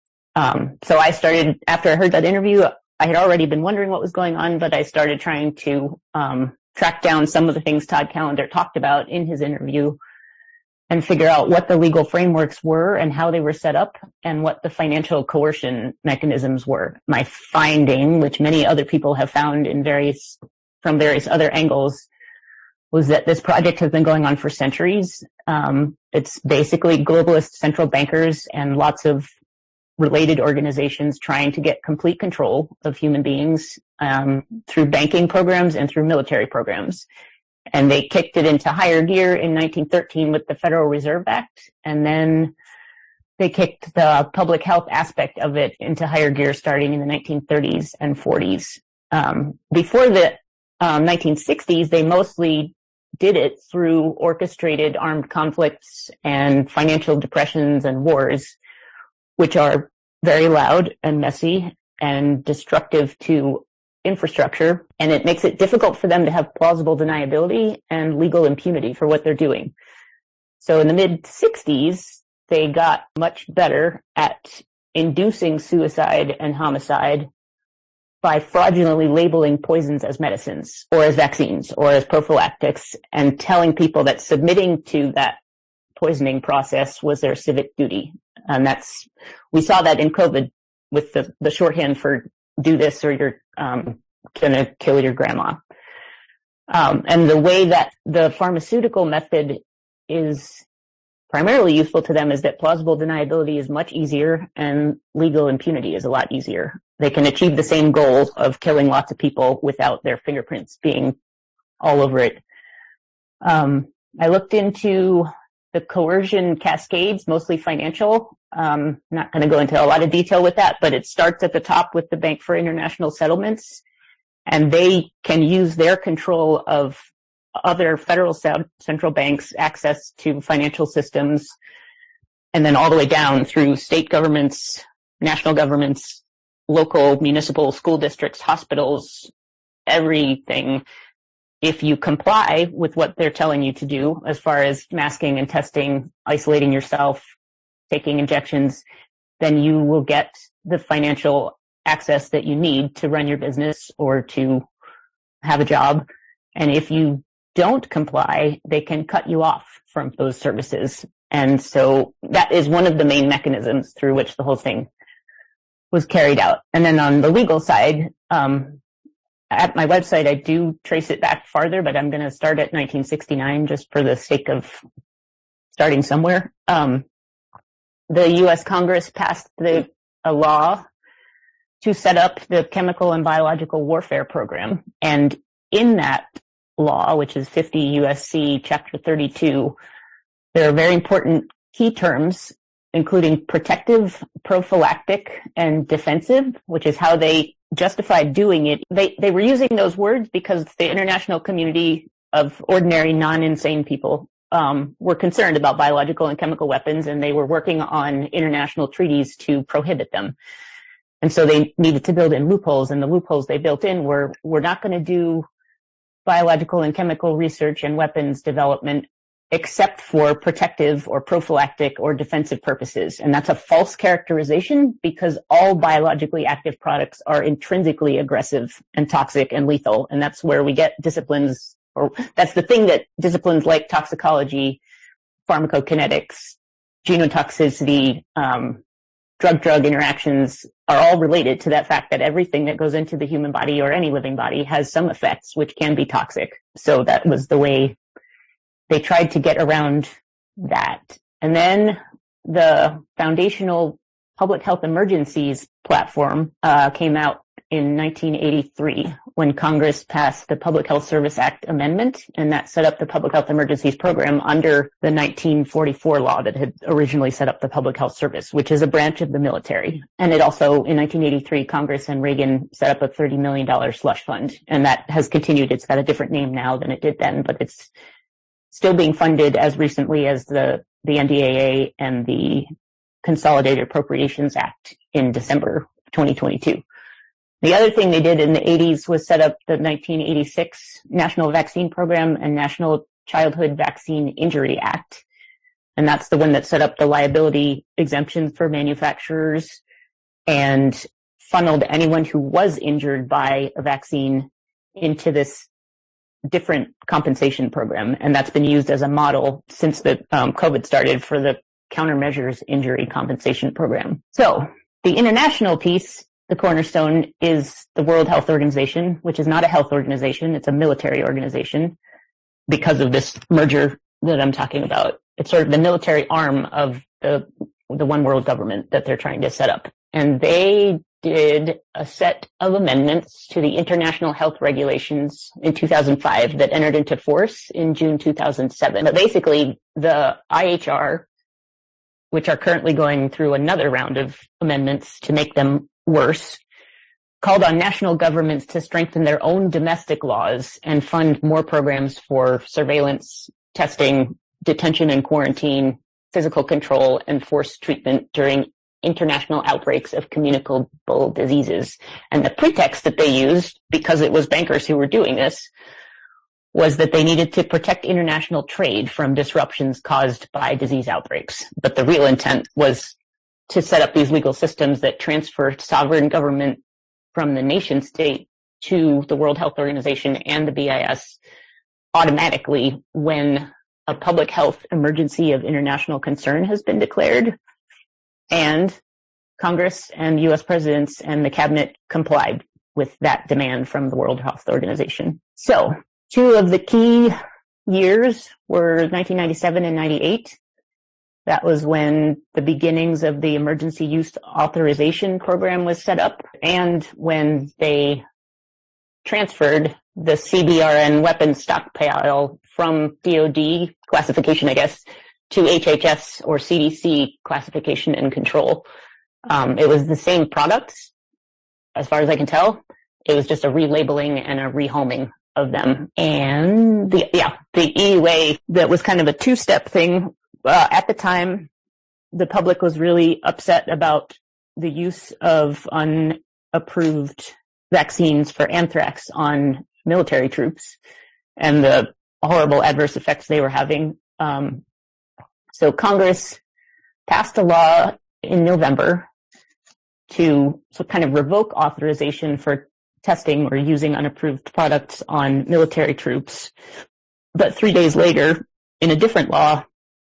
Um, so I started, after I heard that interview, I had already been wondering what was going on, but I started trying to um, track down some of the things Todd Callender talked about in his interview and figure out what the legal frameworks were and how they were set up and what the financial coercion mechanisms were. My finding, which many other people have found in various, from various other angles, was that this project has been going on for centuries. Um, it's basically globalist central bankers and lots of related organizations trying to get complete control of human beings um, through banking programs and through military programs. And they kicked it into higher gear in nineteen thirteen with the Federal Reserve Act, and then they kicked the public health aspect of it into higher gear starting in the nineteen thirties and forties. Um, before the um, nineteen sixties, they mostly did it through orchestrated armed conflicts and financial depressions and wars, which are very loud and messy and destructive to infrastructure, and it makes it difficult for them to have plausible deniability and legal impunity for what they're doing. So in the mid sixties, they got much better at inducing suicide and homicide by fraudulently labeling poisons as medicines or as vaccines or as prophylactics and telling people that submitting to that poisoning process was their civic duty. And that's, we saw that in COVID with the, the shorthand for do this or you're um, going to kill your grandma. Um, and the way that the pharmaceutical method is primarily useful to them is that plausible deniability is much easier and legal impunity is a lot easier. They can achieve the same goal of killing lots of people without their fingerprints being all over it. Um, I looked into the coercion cascades, mostly financial. Um, not going to go into a lot of detail with that, but it starts at the top with the Bank for International Settlements, and they can use their control of other federal central banks' access to financial systems, and then all the way down through state governments, national governments, local, municipal, school districts, hospitals, everything. If you comply with what they're telling you to do, as far as masking and testing, isolating yourself, taking injections, then you will get the financial access that you need to run your business or to have a job. And if you don't comply, they can cut you off from those services. And so that is one of the main mechanisms through which the whole thing was carried out. And then on the legal side, um, at my website, I do trace it back farther, but I'm going to start at nineteen sixty-nine just for the sake of starting somewhere. Um, the U S Congress passed the, a law to set up the Chemical and Biological Warfare Program. And in that law, which is fifty U S C Chapter thirty-two, there are very important key terms, including protective, prophylactic, and defensive, which is how they justified doing it. They they were using those words because the international community of ordinary, non-insane people um, were concerned about biological and chemical weapons, and they were working on international treaties to prohibit them. And so they needed to build in loopholes, and the loopholes they built in were, we're not going to do biological and chemical research and weapons development except for protective or prophylactic or defensive purposes. And that's a false characterization because all biologically active products are intrinsically aggressive and toxic and lethal. And that's where we get disciplines, or that's the thing that disciplines like toxicology, pharmacokinetics, genotoxicity, um, drug-drug interactions are all related to that fact that everything that goes into the human body or any living body has some effects which can be toxic. So that was the way they tried to get around that. And then the Foundational Public Health Emergencies platform uh, came out in nineteen eighty-three when Congress passed the Public Health Service Act amendment, and that set up the Public Health Emergencies program under the nineteen forty-four law that had originally set up the Public Health Service, which is a branch of the military. And it also, in nineteen eighty-three, Congress and Reagan set up a thirty million dollars slush fund, and that has continued. It's got a different name now than it did then, but it's still being funded as recently as the, the N D A A and the Consolidated Appropriations Act in December twenty twenty-two. The other thing they did in the eighties was set up the nineteen eighty-six National Vaccine Program and National Childhood Vaccine Injury Act. And that's the one that set up the liability exemption for manufacturers and funneled anyone who was injured by a vaccine into this different compensation program. And that's been used as a model since the um, COVID started for the countermeasures injury compensation program. So the international piece, the cornerstone, is the World Health Organization, which is not a health organization. It's a military organization because of this merger that I'm talking about. It's sort of the military arm of the, the one world government that they're trying to set up. And they did a set of amendments to the international health regulations in two thousand five that entered into force in June two thousand seven. But basically, the I H R, which are currently going through another round of amendments to make them worse, called on national governments to strengthen their own domestic laws and fund more programs for surveillance, testing, detention and quarantine, physical control, and forced treatment during international outbreaks of communicable diseases. And the pretext that they used, because it was bankers who were doing this, was that they needed to protect international trade from disruptions caused by disease outbreaks. But the real intent was to set up these legal systems that transfer sovereign government from the nation state to the World Health Organization and the B I S automatically when a public health emergency of international concern has been declared. And Congress and U S presidents and the cabinet complied with that demand from the World Health Organization. So two of the key years were nineteen ninety-seven and ninety-eight. That was when the beginnings of the Emergency Use Authorization Program was set up and when they transferred the C B R N weapons stockpile from D O D classification, I guess, to H H S or C D C classification and control. Um, it was the same products, as far as I can tell. It was just a relabeling and a rehoming of them. And the, yeah, the E U A, that was kind of a two-step thing. Uh, at the time, the public was really upset about the use of unapproved vaccines for anthrax on military troops and the horrible adverse effects they were having. Um, so Congress passed a law in November to so kind of revoke authorization for testing or using unapproved products on military troops. But three days later, in a different law,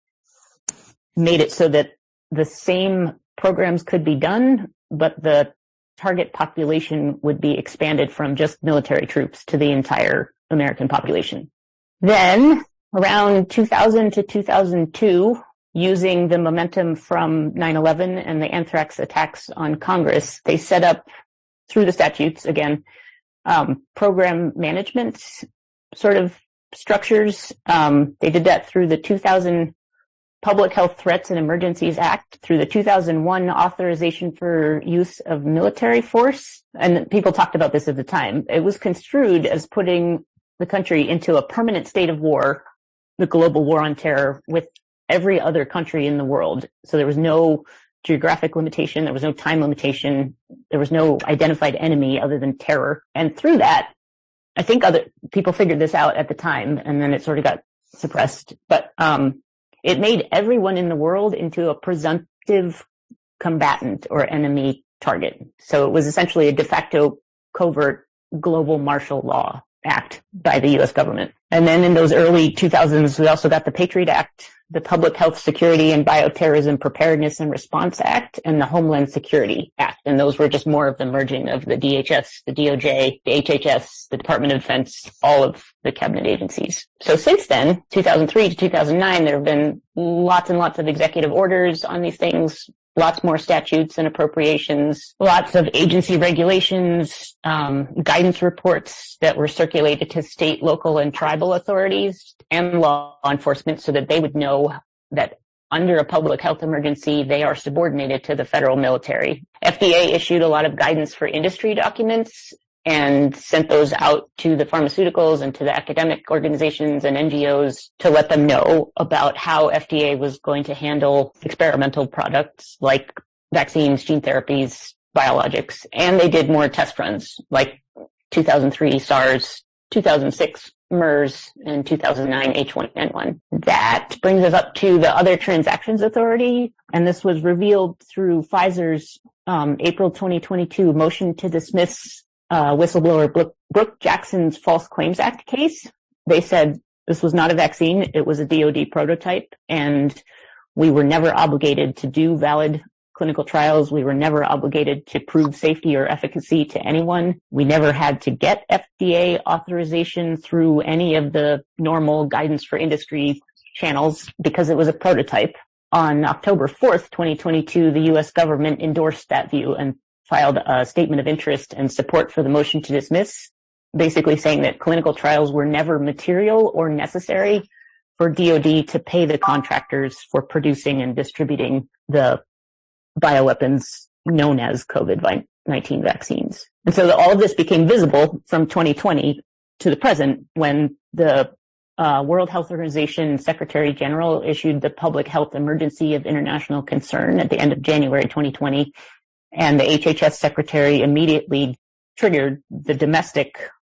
made it so that the same programs could be done, but the target population would be expanded from just military troops to the entire American population. Then, around two thousand to two thousand two, using the momentum from nine eleven and the anthrax attacks on Congress, they set up, through the statutes, again, um, program management sort of structures. Um, they did that through the two thousand Public Health Threats and Emergencies Act, through the two thousand one Authorization for Use of Military Force. And people talked about this at the time. It was construed as putting the country into a permanent state of war, the global war on terror, with every other country in the world. So there was no geographic limitation. There was no time limitation. There was no identified enemy other than terror. And through that, I think other people figured this out at the time, and then it sort of got suppressed. But um, it made everyone in the world into a presumptive combatant or enemy target. So it was essentially a de facto covert global martial law act by the U S government. And then in those early two thousands, we also got the Patriot Act, the Public Health Security and Bioterrorism Preparedness and Response Act, and the Homeland Security Act. And those were just more of the merging of the D H S, the D O J, the H H S, the Department of Defense, all of the cabinet agencies. So since then, two thousand three to two thousand nine, there have been lots and lots of executive orders on these things, lots more statutes and appropriations, lots of agency regulations, um, guidance reports that were circulated to state, local, and tribal authorities and law enforcement so that they would know that under a public health emergency, they are subordinated to the federal military. F D A issued a lot of guidance for industry documents and sent those out to the pharmaceuticals and to the academic organizations and N G Os to let them know about how F D A was going to handle experimental products like vaccines, gene therapies, biologics. And they did more test runs like two thousand three SARS, two thousand six MERS, and two thousand nine H one N one. That brings us up to the Other Transactions Authority, and this was revealed through Pfizer's um, April twenty twenty-two motion to dismiss Uh, whistleblower Brooke, Brooke Jackson's False Claims Act case. They said this was not a vaccine, it was a D O D prototype, and we were never obligated to do valid clinical trials. We were never obligated to prove safety or efficacy to anyone. We never had to get F D A authorization through any of the normal guidance for industry channels because it was a prototype. On October fourth, twenty twenty-two, the U S government endorsed that view and filed a statement of interest and support for the motion to dismiss, basically saying that clinical trials were never material or necessary for D O D to pay the contractors for producing and distributing the bioweapons known as COVID nineteen vaccines. And so all of this became visible from twenty twenty to the present when the uh, World Health Organization Secretary General issued the Public Health Emergency of International Concern at the end of January twenty twenty. And the H H S secretary immediately triggered the domestic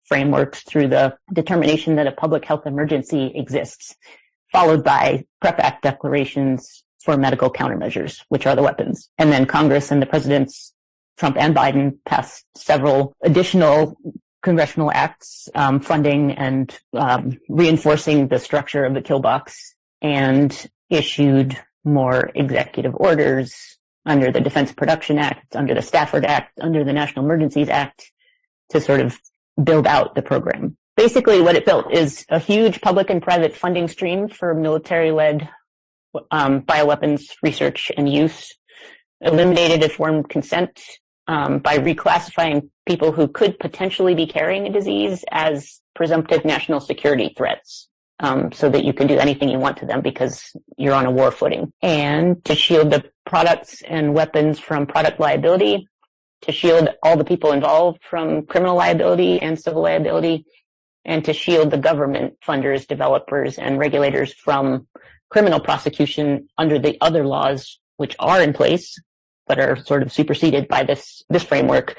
frameworks through the determination that a public health emergency exists, followed by PrEP Act declarations for medical countermeasures, which are the weapons. And then Congress and the presidents, Trump and Biden, passed several additional congressional acts um, funding and um, reinforcing the structure of the kill box, and issued more executive orders under the Defense Production Act, under the Stafford Act, under the National Emergencies Act to sort of build out the program. Basically, what it built is a huge public and private funding stream for military-led um, bioweapons research and use, eliminated informed consent um, by reclassifying people who could potentially be carrying a disease as presumptive national security threats, um, so that you can do anything you want to them because you're on a war footing. And to shield the products and weapons from product liability, to shield all the people involved from criminal liability and civil liability, and to shield the government funders, developers, and regulators from criminal prosecution under the other laws which are in place but are sort of superseded by this, this framework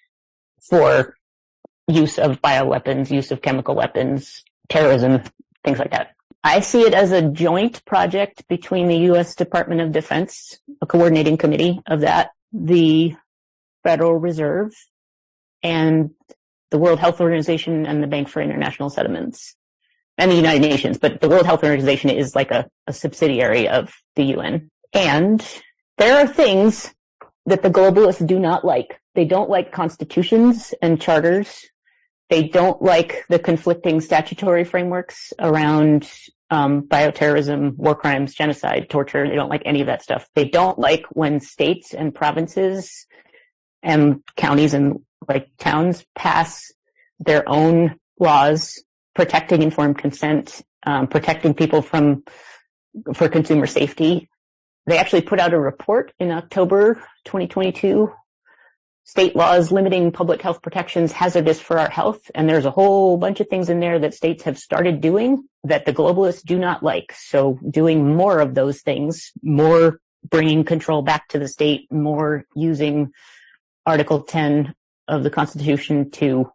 for use of bioweapons, use of chemical weapons, terrorism, things like that. I see it as a joint project between the U S Department of Defense, a coordinating committee of that, the Federal Reserve, and the World Health Organization and the Bank for International Settlements, and the United Nations. But the World Health Organization is like a, a subsidiary of the U N. And there are things that the globalists do not like. They don't like constitutions and charters. They don't like the conflicting statutory frameworks around um, bioterrorism, war crimes, genocide, torture. They don't like any of that stuff. They don't like when states and provinces and counties and like towns pass their own laws protecting informed consent, um, protecting people from for consumer safety. They actually put out a report in October twenty twenty-two, state laws limiting public health protections hazardous for our health. And there's a whole bunch of things in there that states have started doing that the globalists do not like. So doing more of those things, more bringing control back to the state, more using Article ten of the Constitution to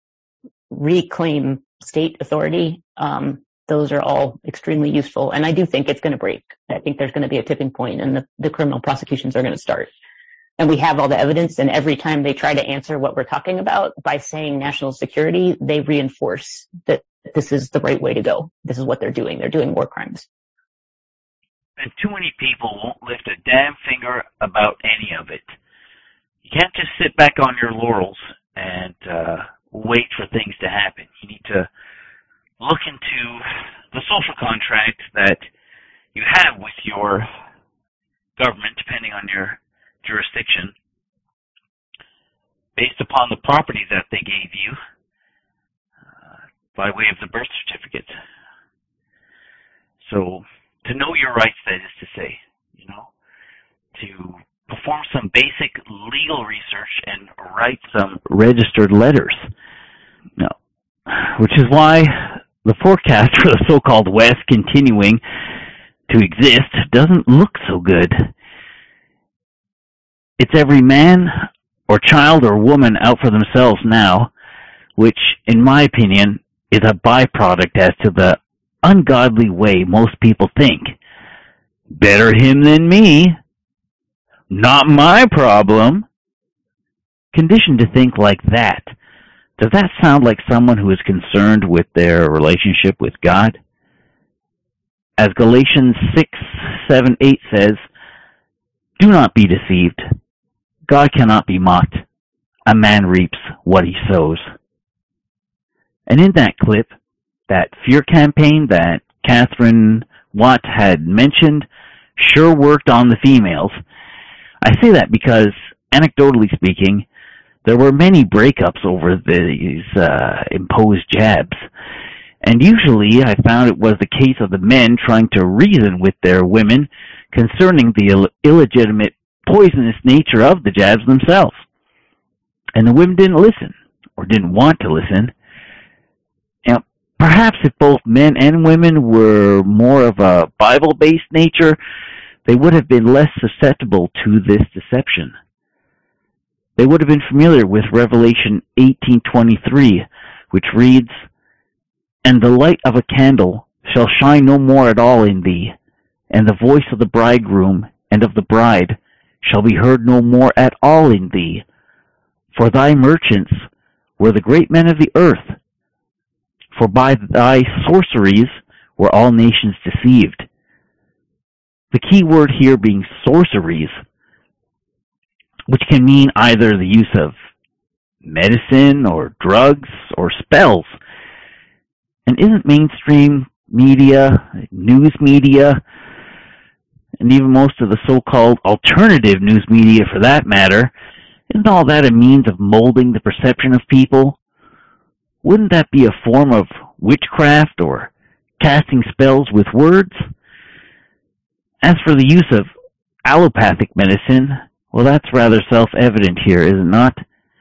reclaim state authority. Um, those are all extremely useful. And I do think it's going to break. I think there's going to be a tipping point and the, the criminal prosecutions are going to start. And we have all the evidence. And every time they try to answer what we're talking about by saying national security, they reinforce that this is the right way to go. This is what they're doing. They're doing war crimes. And too many people won't lift a damn finger about any of it. You can't just sit back on your laurels and uh, wait for things to happen. You need to look into the social contract that you have with your government, depending on your jurisdiction, based upon the property that they gave you uh, by way of the birth certificate. So, to know your rights, that is to say, you know, to perform some basic legal research and write some registered letters. No. Which is why the forecast for the so-called West continuing to exist doesn't look so good. It's every man or child or woman out for themselves now, which, in my opinion, is a byproduct as to the ungodly way most people think. Better him than me. Not my problem. Conditioned to think like that. Does that sound like someone who is concerned with their relationship with God? As Galatians six, seven, eight says, do not be deceived. God cannot be mocked. A man reaps what he sows. And in that clip, that fear campaign that Catherine Watt had mentioned sure worked on the females. I say that because, anecdotally speaking, there were many breakups over these uh, imposed jabs. And usually I found it was the case of the men trying to reason with their women concerning the Ill- illegitimate, poisonous nature of the jabs themselves. And the women didn't listen, or didn't want to listen. Now, perhaps if both men and women were more of a Bible-based nature, they would have been less susceptible to this deception. They would have been familiar with Revelation eighteen twenty-three, which reads, "And the light of a candle shall shine no more at all in thee, and the voice of the bridegroom and of the bride shall be heard no more at all in thee. For thy merchants were the great men of the earth, for by thy sorceries were all nations deceived." The key word here being sorceries, which can mean either the use of medicine or drugs or spells. And isn't mainstream media, news media, and even most of the so-called alternative news media for that matter, isn't all that a means of molding the perception of people? Wouldn't that be a form of witchcraft or casting spells with words? As for the use of allopathic medicine, well, that's rather self-evident here, is it not?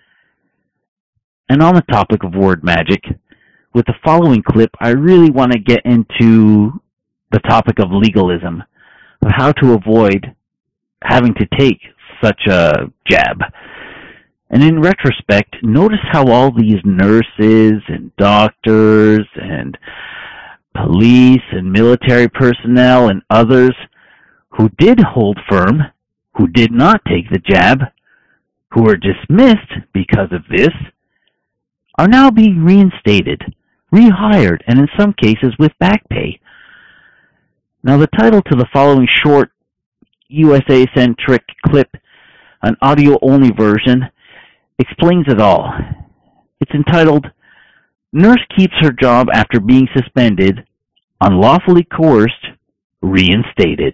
And on the topic of word magic, with the following clip, I really want to get into the topic of legalism, of how to avoid having to take such a jab. And in retrospect, notice how all these nurses and doctors and police and military personnel and others who did hold firm, who did not take the jab, who were dismissed because of this, are now being reinstated, rehired, and in some cases with back pay. Now the title to the following short U S A-centric clip, an audio-only version, explains it all. It's entitled, "Nurse Keeps Her Job After Being Suspended, Unlawfully Coerced, Reinstated."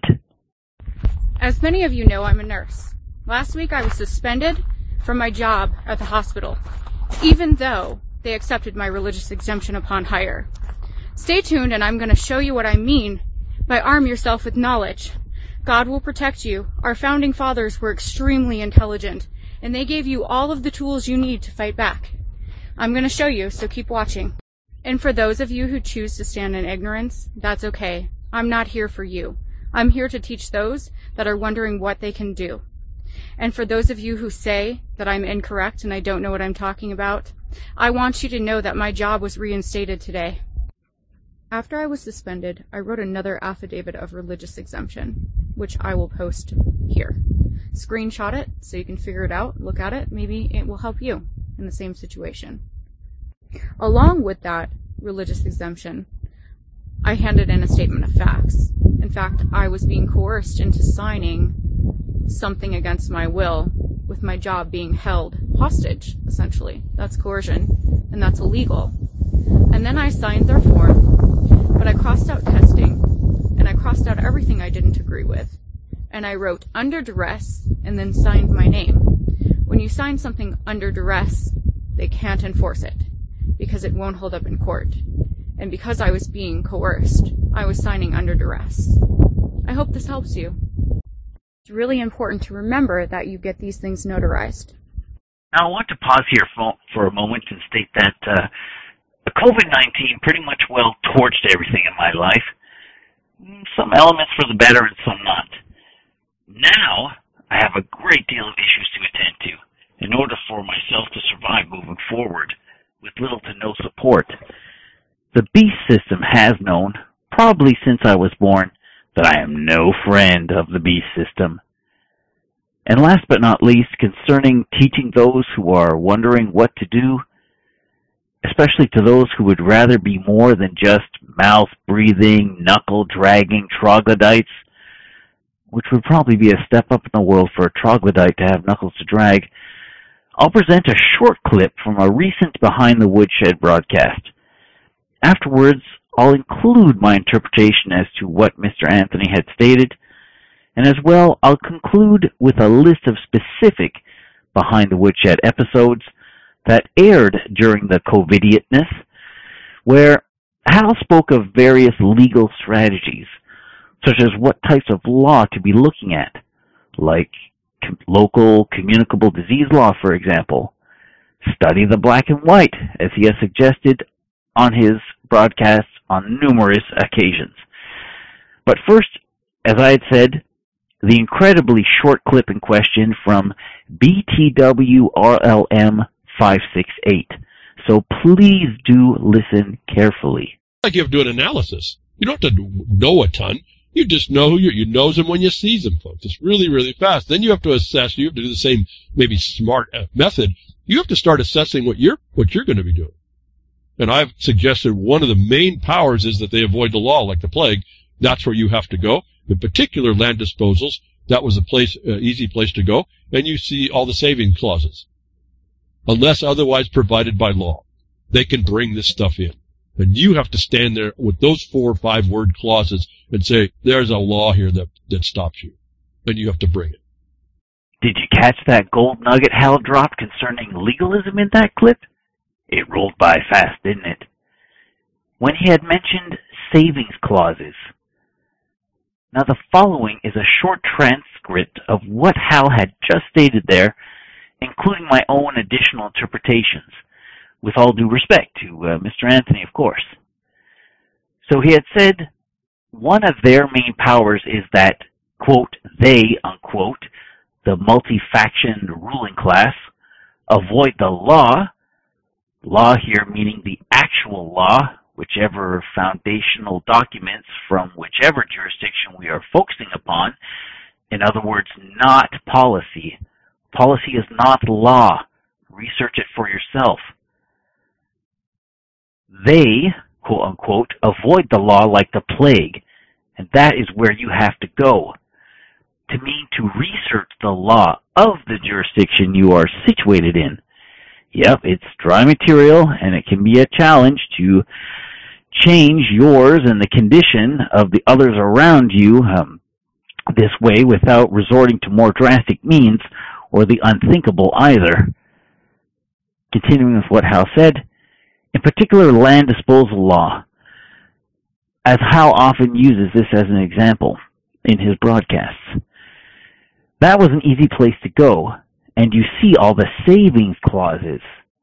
As many of you know, I'm a nurse. Last week I was suspended from my job at the hospital, even though they accepted my religious exemption upon hire. Stay tuned and I'm going to show you what I mean by arm yourself with knowledge. God will protect you. Our founding fathers were extremely intelligent, and they gave you all of the tools you need to fight back. I'm going to show you, so keep watching. And for those of you who choose to stand in ignorance, that's okay. I'm not here for you. I'm here to teach those that are wondering what they can do. And for those of you who say that I'm incorrect and I don't know what I'm talking about, I want you to know that my job was reinstated today. After I was suspended, I wrote another affidavit of religious exemption, which I will post here. Screenshot it so you can figure it out, look at it, maybe it will help you in the same situation. Along with that religious exemption, I handed in a statement of facts. In fact, I was being coerced into signing something against my will, with my job being held hostage, essentially. That's coercion, and that's illegal. And then I signed their form, but I crossed out testing, and I crossed out everything I didn't agree with. And I wrote under duress, and then signed my name. When you sign something under duress, they can't enforce it, because it won't hold up in court. And because I was being coerced, I was signing under duress. I hope this helps you. It's really important to remember that you get these things notarized. Now I want to pause here for, for a moment and state that uh, COVID nineteen pretty much well torched everything in my life. Some elements for the better and some not. Now I have a great deal of issues to attend to in order for myself to survive moving forward with little to no support. The beast system has known, probably since I was born, that I am no friend of the beast system. And last but not least, concerning teaching those who are wondering what to do, especially to those who would rather be more than just mouth-breathing, knuckle-dragging troglodytes, which would probably be a step up in the world for a troglodyte to have knuckles to drag, I'll present a short clip from a recent Behind the Woodshed broadcast. Afterwards, I'll include my interpretation as to what Mister Anthony had stated, and as well, I'll conclude with a list of specific Behind the Woodshed episodes that aired during the COVIDiousness, where Hal spoke of various legal strategies, such as what types of law to be looking at, like com- local communicable disease law, for example. Study the black and white, as he has suggested on his broadcasts on numerous occasions. But first, as I had said, the incredibly short clip in question from B T W R L M five six eight, So please do listen carefully. Like you have to do an analysis. You don't have to know a ton. You just know who you, you knows them when you sees them, folks. It's really, really fast. Then you have to assess. You have to do the same, maybe smart method. You have to start assessing what you're, what you're going to be doing. And I've suggested one of the main powers is that they avoid the law like the plague. That's where you have to go. In particular, land disposals. That was a place, uh, easy place to go. And you see all the saving clauses. Unless otherwise provided by law, they can bring this stuff in. And you have to stand there with those four or five word clauses and say, there's a law here that, that stops you. And you have to bring it. Did you catch that gold nugget Hal dropped concerning legalism in that clip? It rolled by fast, didn't it? When he had mentioned savings clauses. Now the following is a short transcript of what Hal had just stated there, including my own additional interpretations, with all due respect to uh, Mister Anthony, of course. So he had said one of their main powers is that, quote, they, unquote, the multi-factioned ruling class, avoid the law, law here meaning the actual law, whichever foundational documents from whichever jurisdiction we are focusing upon, in other words, not policy. Policy is not law. Research it for yourself. They, quote unquote, avoid the law like the plague, and that is where you have to go. To mean to research the law of the jurisdiction you are situated in. Yep, it's dry material, and it can be a challenge to change yours and the condition of the others around you um, this way without resorting to more drastic means or the unthinkable either. Continuing with what Hal said, in particular land disposal law, as Hal often uses this as an example in his broadcasts. That was an easy place to go, and you see all the savings clauses.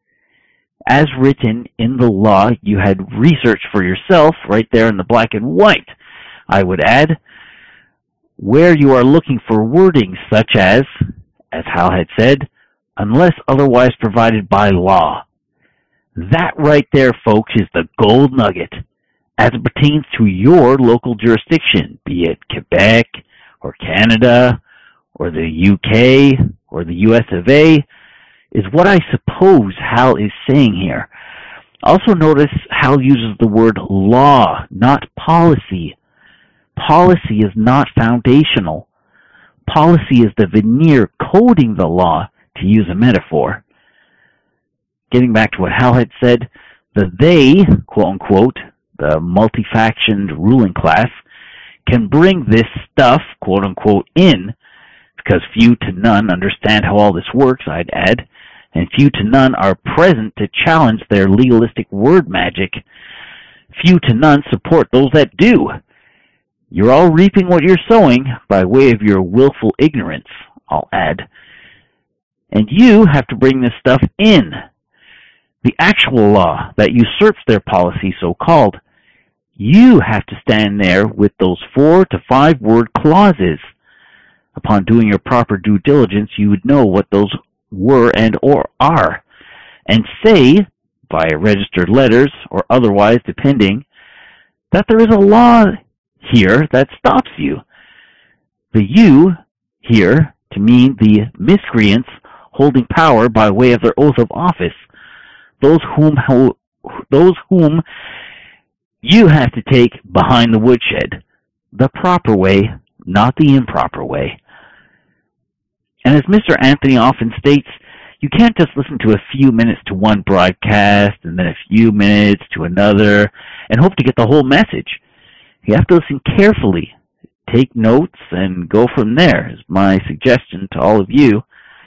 As written in the law, you had researched for yourself, right there in the black and white, I would add, where you are looking for wording such as, as Hal had said, unless otherwise provided by law. That right there, folks, is the gold nugget as it pertains to your local jurisdiction, be it Quebec or Canada or the U K or the U S of A, is what I suppose Hal is saying here. Also notice Hal uses the word law, not policy. Policy is not foundational. Policy is the veneer coding the law, to use a metaphor. Getting back to what Hal had said, the they, quote-unquote, the multi-factioned ruling class, can bring this stuff, quote-unquote, in, because few to none understand how all this works, I'd add, and few to none are present to challenge their legalistic word magic. Few to none support those that do. You're all reaping what you're sowing by way of your willful ignorance, I'll add. And you have to bring this stuff in. The actual law that usurps their policy, so-called. You have to stand there with those four to five word clauses. Upon doing your proper due diligence, you would know what those were and or are, and say, via registered letters or otherwise depending, that there is a law here that stops you. The you here to mean the miscreants holding power by way of their oath of office, those whom those whom you have to take behind the woodshed, the proper way, not the improper way. And as Mister Anthony often states, you can't just listen to a few minutes to one broadcast and then a few minutes to another and hope to get the whole message. You have to listen carefully, take notes, and go from there, is my suggestion to all of you.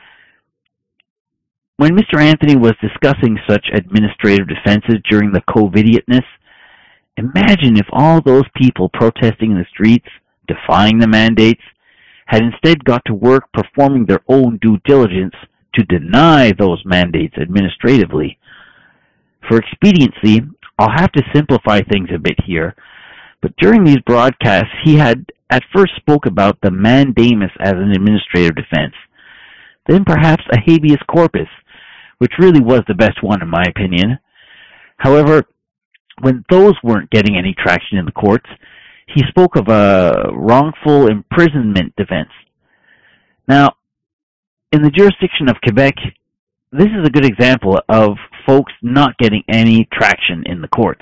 When Mister Anthony was discussing such administrative defenses during the COVIDiousness, imagine if all those people protesting in the streets, defying the mandates, had instead got to work performing their own due diligence to deny those mandates administratively. For expediency, I'll have to simplify things a bit here, but during these broadcasts, he had at first spoke about the mandamus as an administrative defense, then perhaps a habeas corpus, which really was the best one in my opinion. However, when those weren't getting any traction in the courts, he spoke of a wrongful imprisonment defense. Now, in the jurisdiction of Quebec, this is a good example of folks not getting any traction in the courts.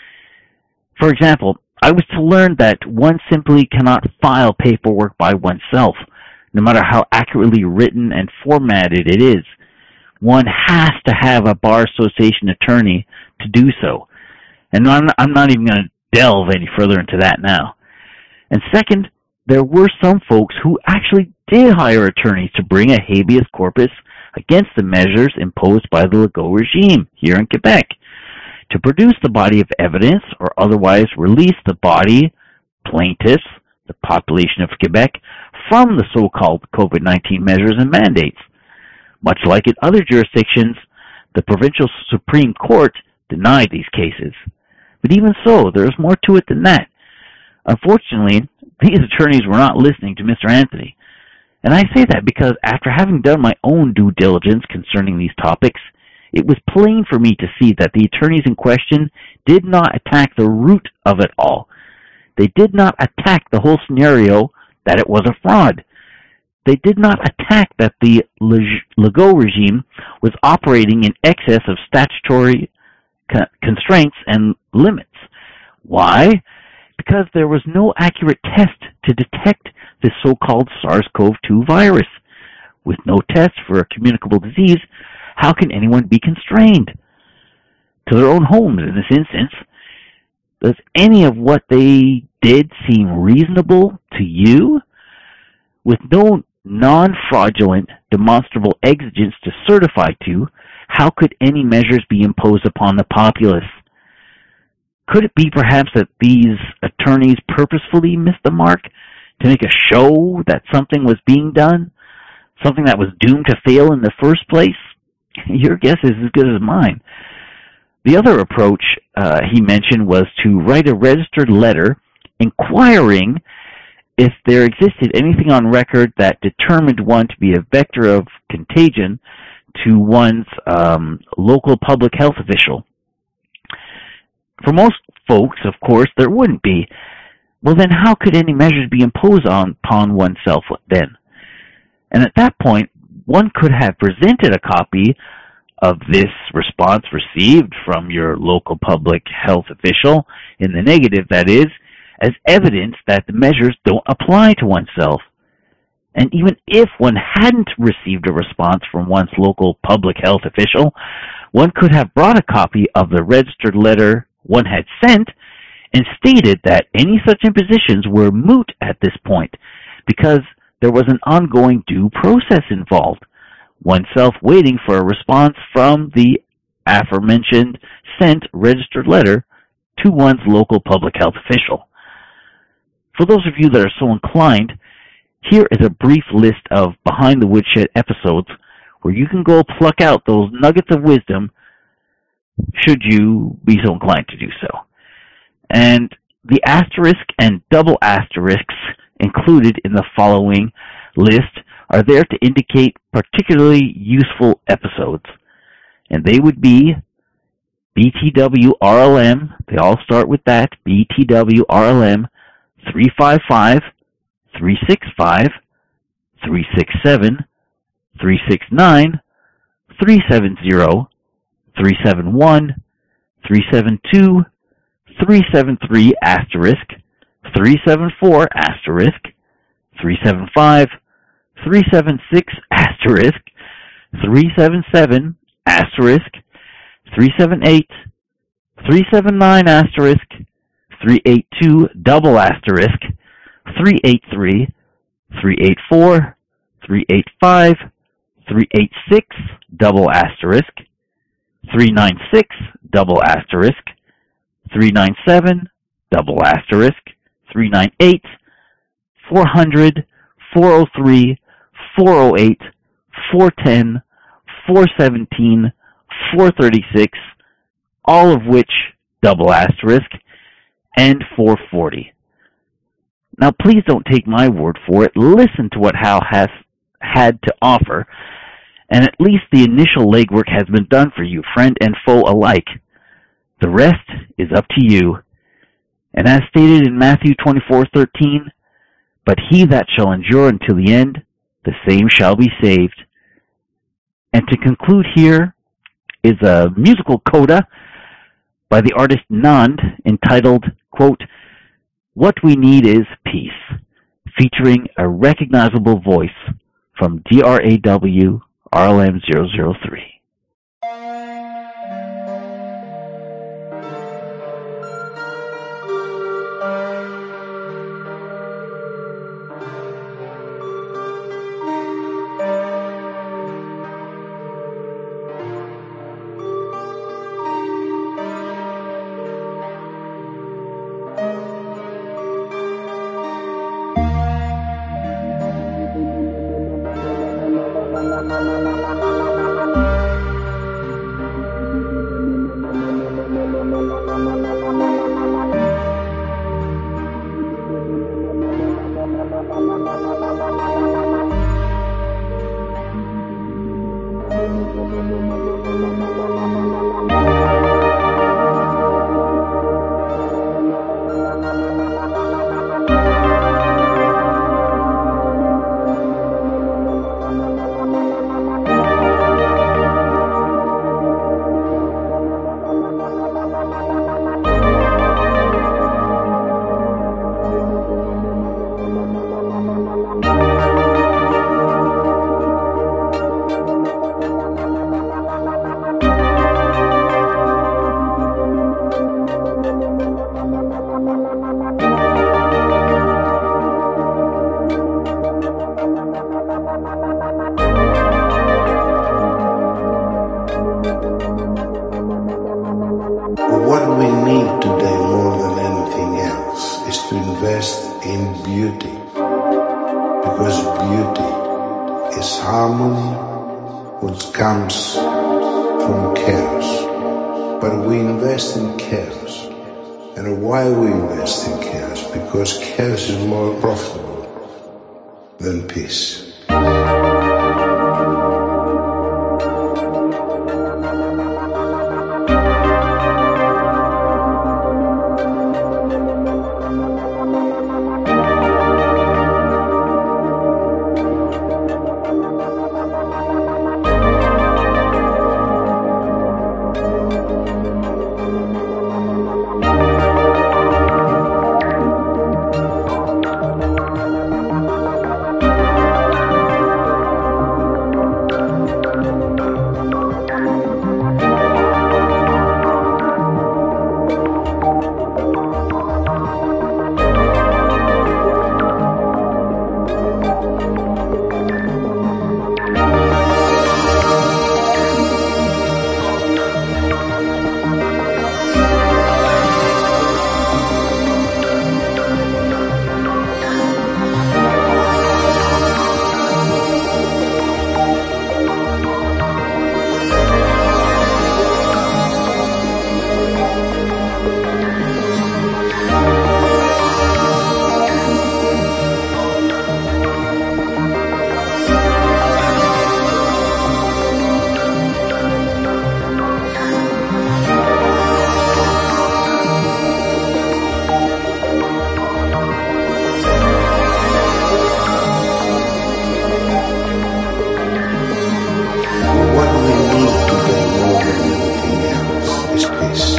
For example, I was to learn that one simply cannot file paperwork by oneself, no matter how accurately written and formatted it is. One has to have a Bar Association attorney to do so. And I'm not, I'm not even going to delve any further into that now. And second, there were some folks who actually did hire attorneys to bring a habeas corpus against the measures imposed by the Legault regime here in Quebec, to produce the body of evidence or otherwise release the body, plaintiffs, the population of Quebec, from the so-called COVID nineteen measures and mandates. Much like in other jurisdictions, the provincial Supreme Court denied these cases. But even so, there is more to it than that. Unfortunately, these attorneys were not listening to Mister Anthony. And I say that because after having done my own due diligence concerning these topics, it was plain for me to see that the attorneys in question did not attack the root of it all. They did not attack the whole scenario that it was a fraud. They did not attack that the Legault regime was operating in excess of statutory constraints and limits. Why? Because there was no accurate test to detect this so-called SARS CoV two virus. With no test for a communicable disease, how can anyone be constrained to their own homes in this instance? Does any of what they did seem reasonable to you? With no non-fraudulent, demonstrable exigence to certify to, how could any measures be imposed upon the populace? Could it be perhaps that these attorneys purposefully missed the mark to make a show that something was being done? Something that was doomed to fail in the first place? Your guess is as good as mine. The other approach uh, he mentioned was to write a registered letter inquiring if there existed anything on record that determined one to be a vector of contagion to one's um, local public health official. For most folks, of course, there wouldn't be. Well, then how could any measures be imposed on, upon oneself then? And at that point, one could have presented a copy of this response received from your local public health official, in the negative, that is, as evidence that the measures don't apply to oneself. And even if one hadn't received a response from one's local public health official, one could have brought a copy of the registered letter one had sent and stated that any such impositions were moot at this point because there was an ongoing due process involved, oneself waiting for a response from the aforementioned sent registered letter to one's local public health official. For those of you that are so inclined, here is a brief list of Behind the Woodshed episodes where you can go pluck out those nuggets of wisdom should you be so inclined to do so. And the asterisk and double asterisks included in the following list are there to indicate particularly useful episodes. And they would be B T W R L M, they all start with that, B T W R L M three five five, three six five, three six seven, three six nine, three seven zero, three seven one, three seven two, three seven three asterisk, three seven four asterisk, three seven five, three seven six asterisk, three seven seven asterisk, three seven eight, three seven nine asterisk, three eight two double asterisk, three eight three, three eight four, three eight five, three eight six double asterisk, three nine six double asterisk, three nine seven double asterisk, three nine eight, four hundred, four oh three, four oh eight, four ten, four seventeen, four thirty-six, all of which double asterisk, and four forty. Now please don't take my word for it. Listen to what Hal has had to offer, and at least the initial legwork has been done for you, friend and foe alike. The rest is up to you. And as stated in Matthew twenty-four thirteen, but he that shall endure until the end, the same shall be saved. And to conclude here is a musical coda by the artist Nand entitled, quote, What We Need Is Peace, featuring a recognizable voice from D R A W R L M zero zero three. What we need today more than anything else is to invest in beauty, because beauty is harmony which comes from chaos. But we invest in chaos. And why we invest in chaos? Because chaos is more profitable than peace. What we need today more than anything else is peace.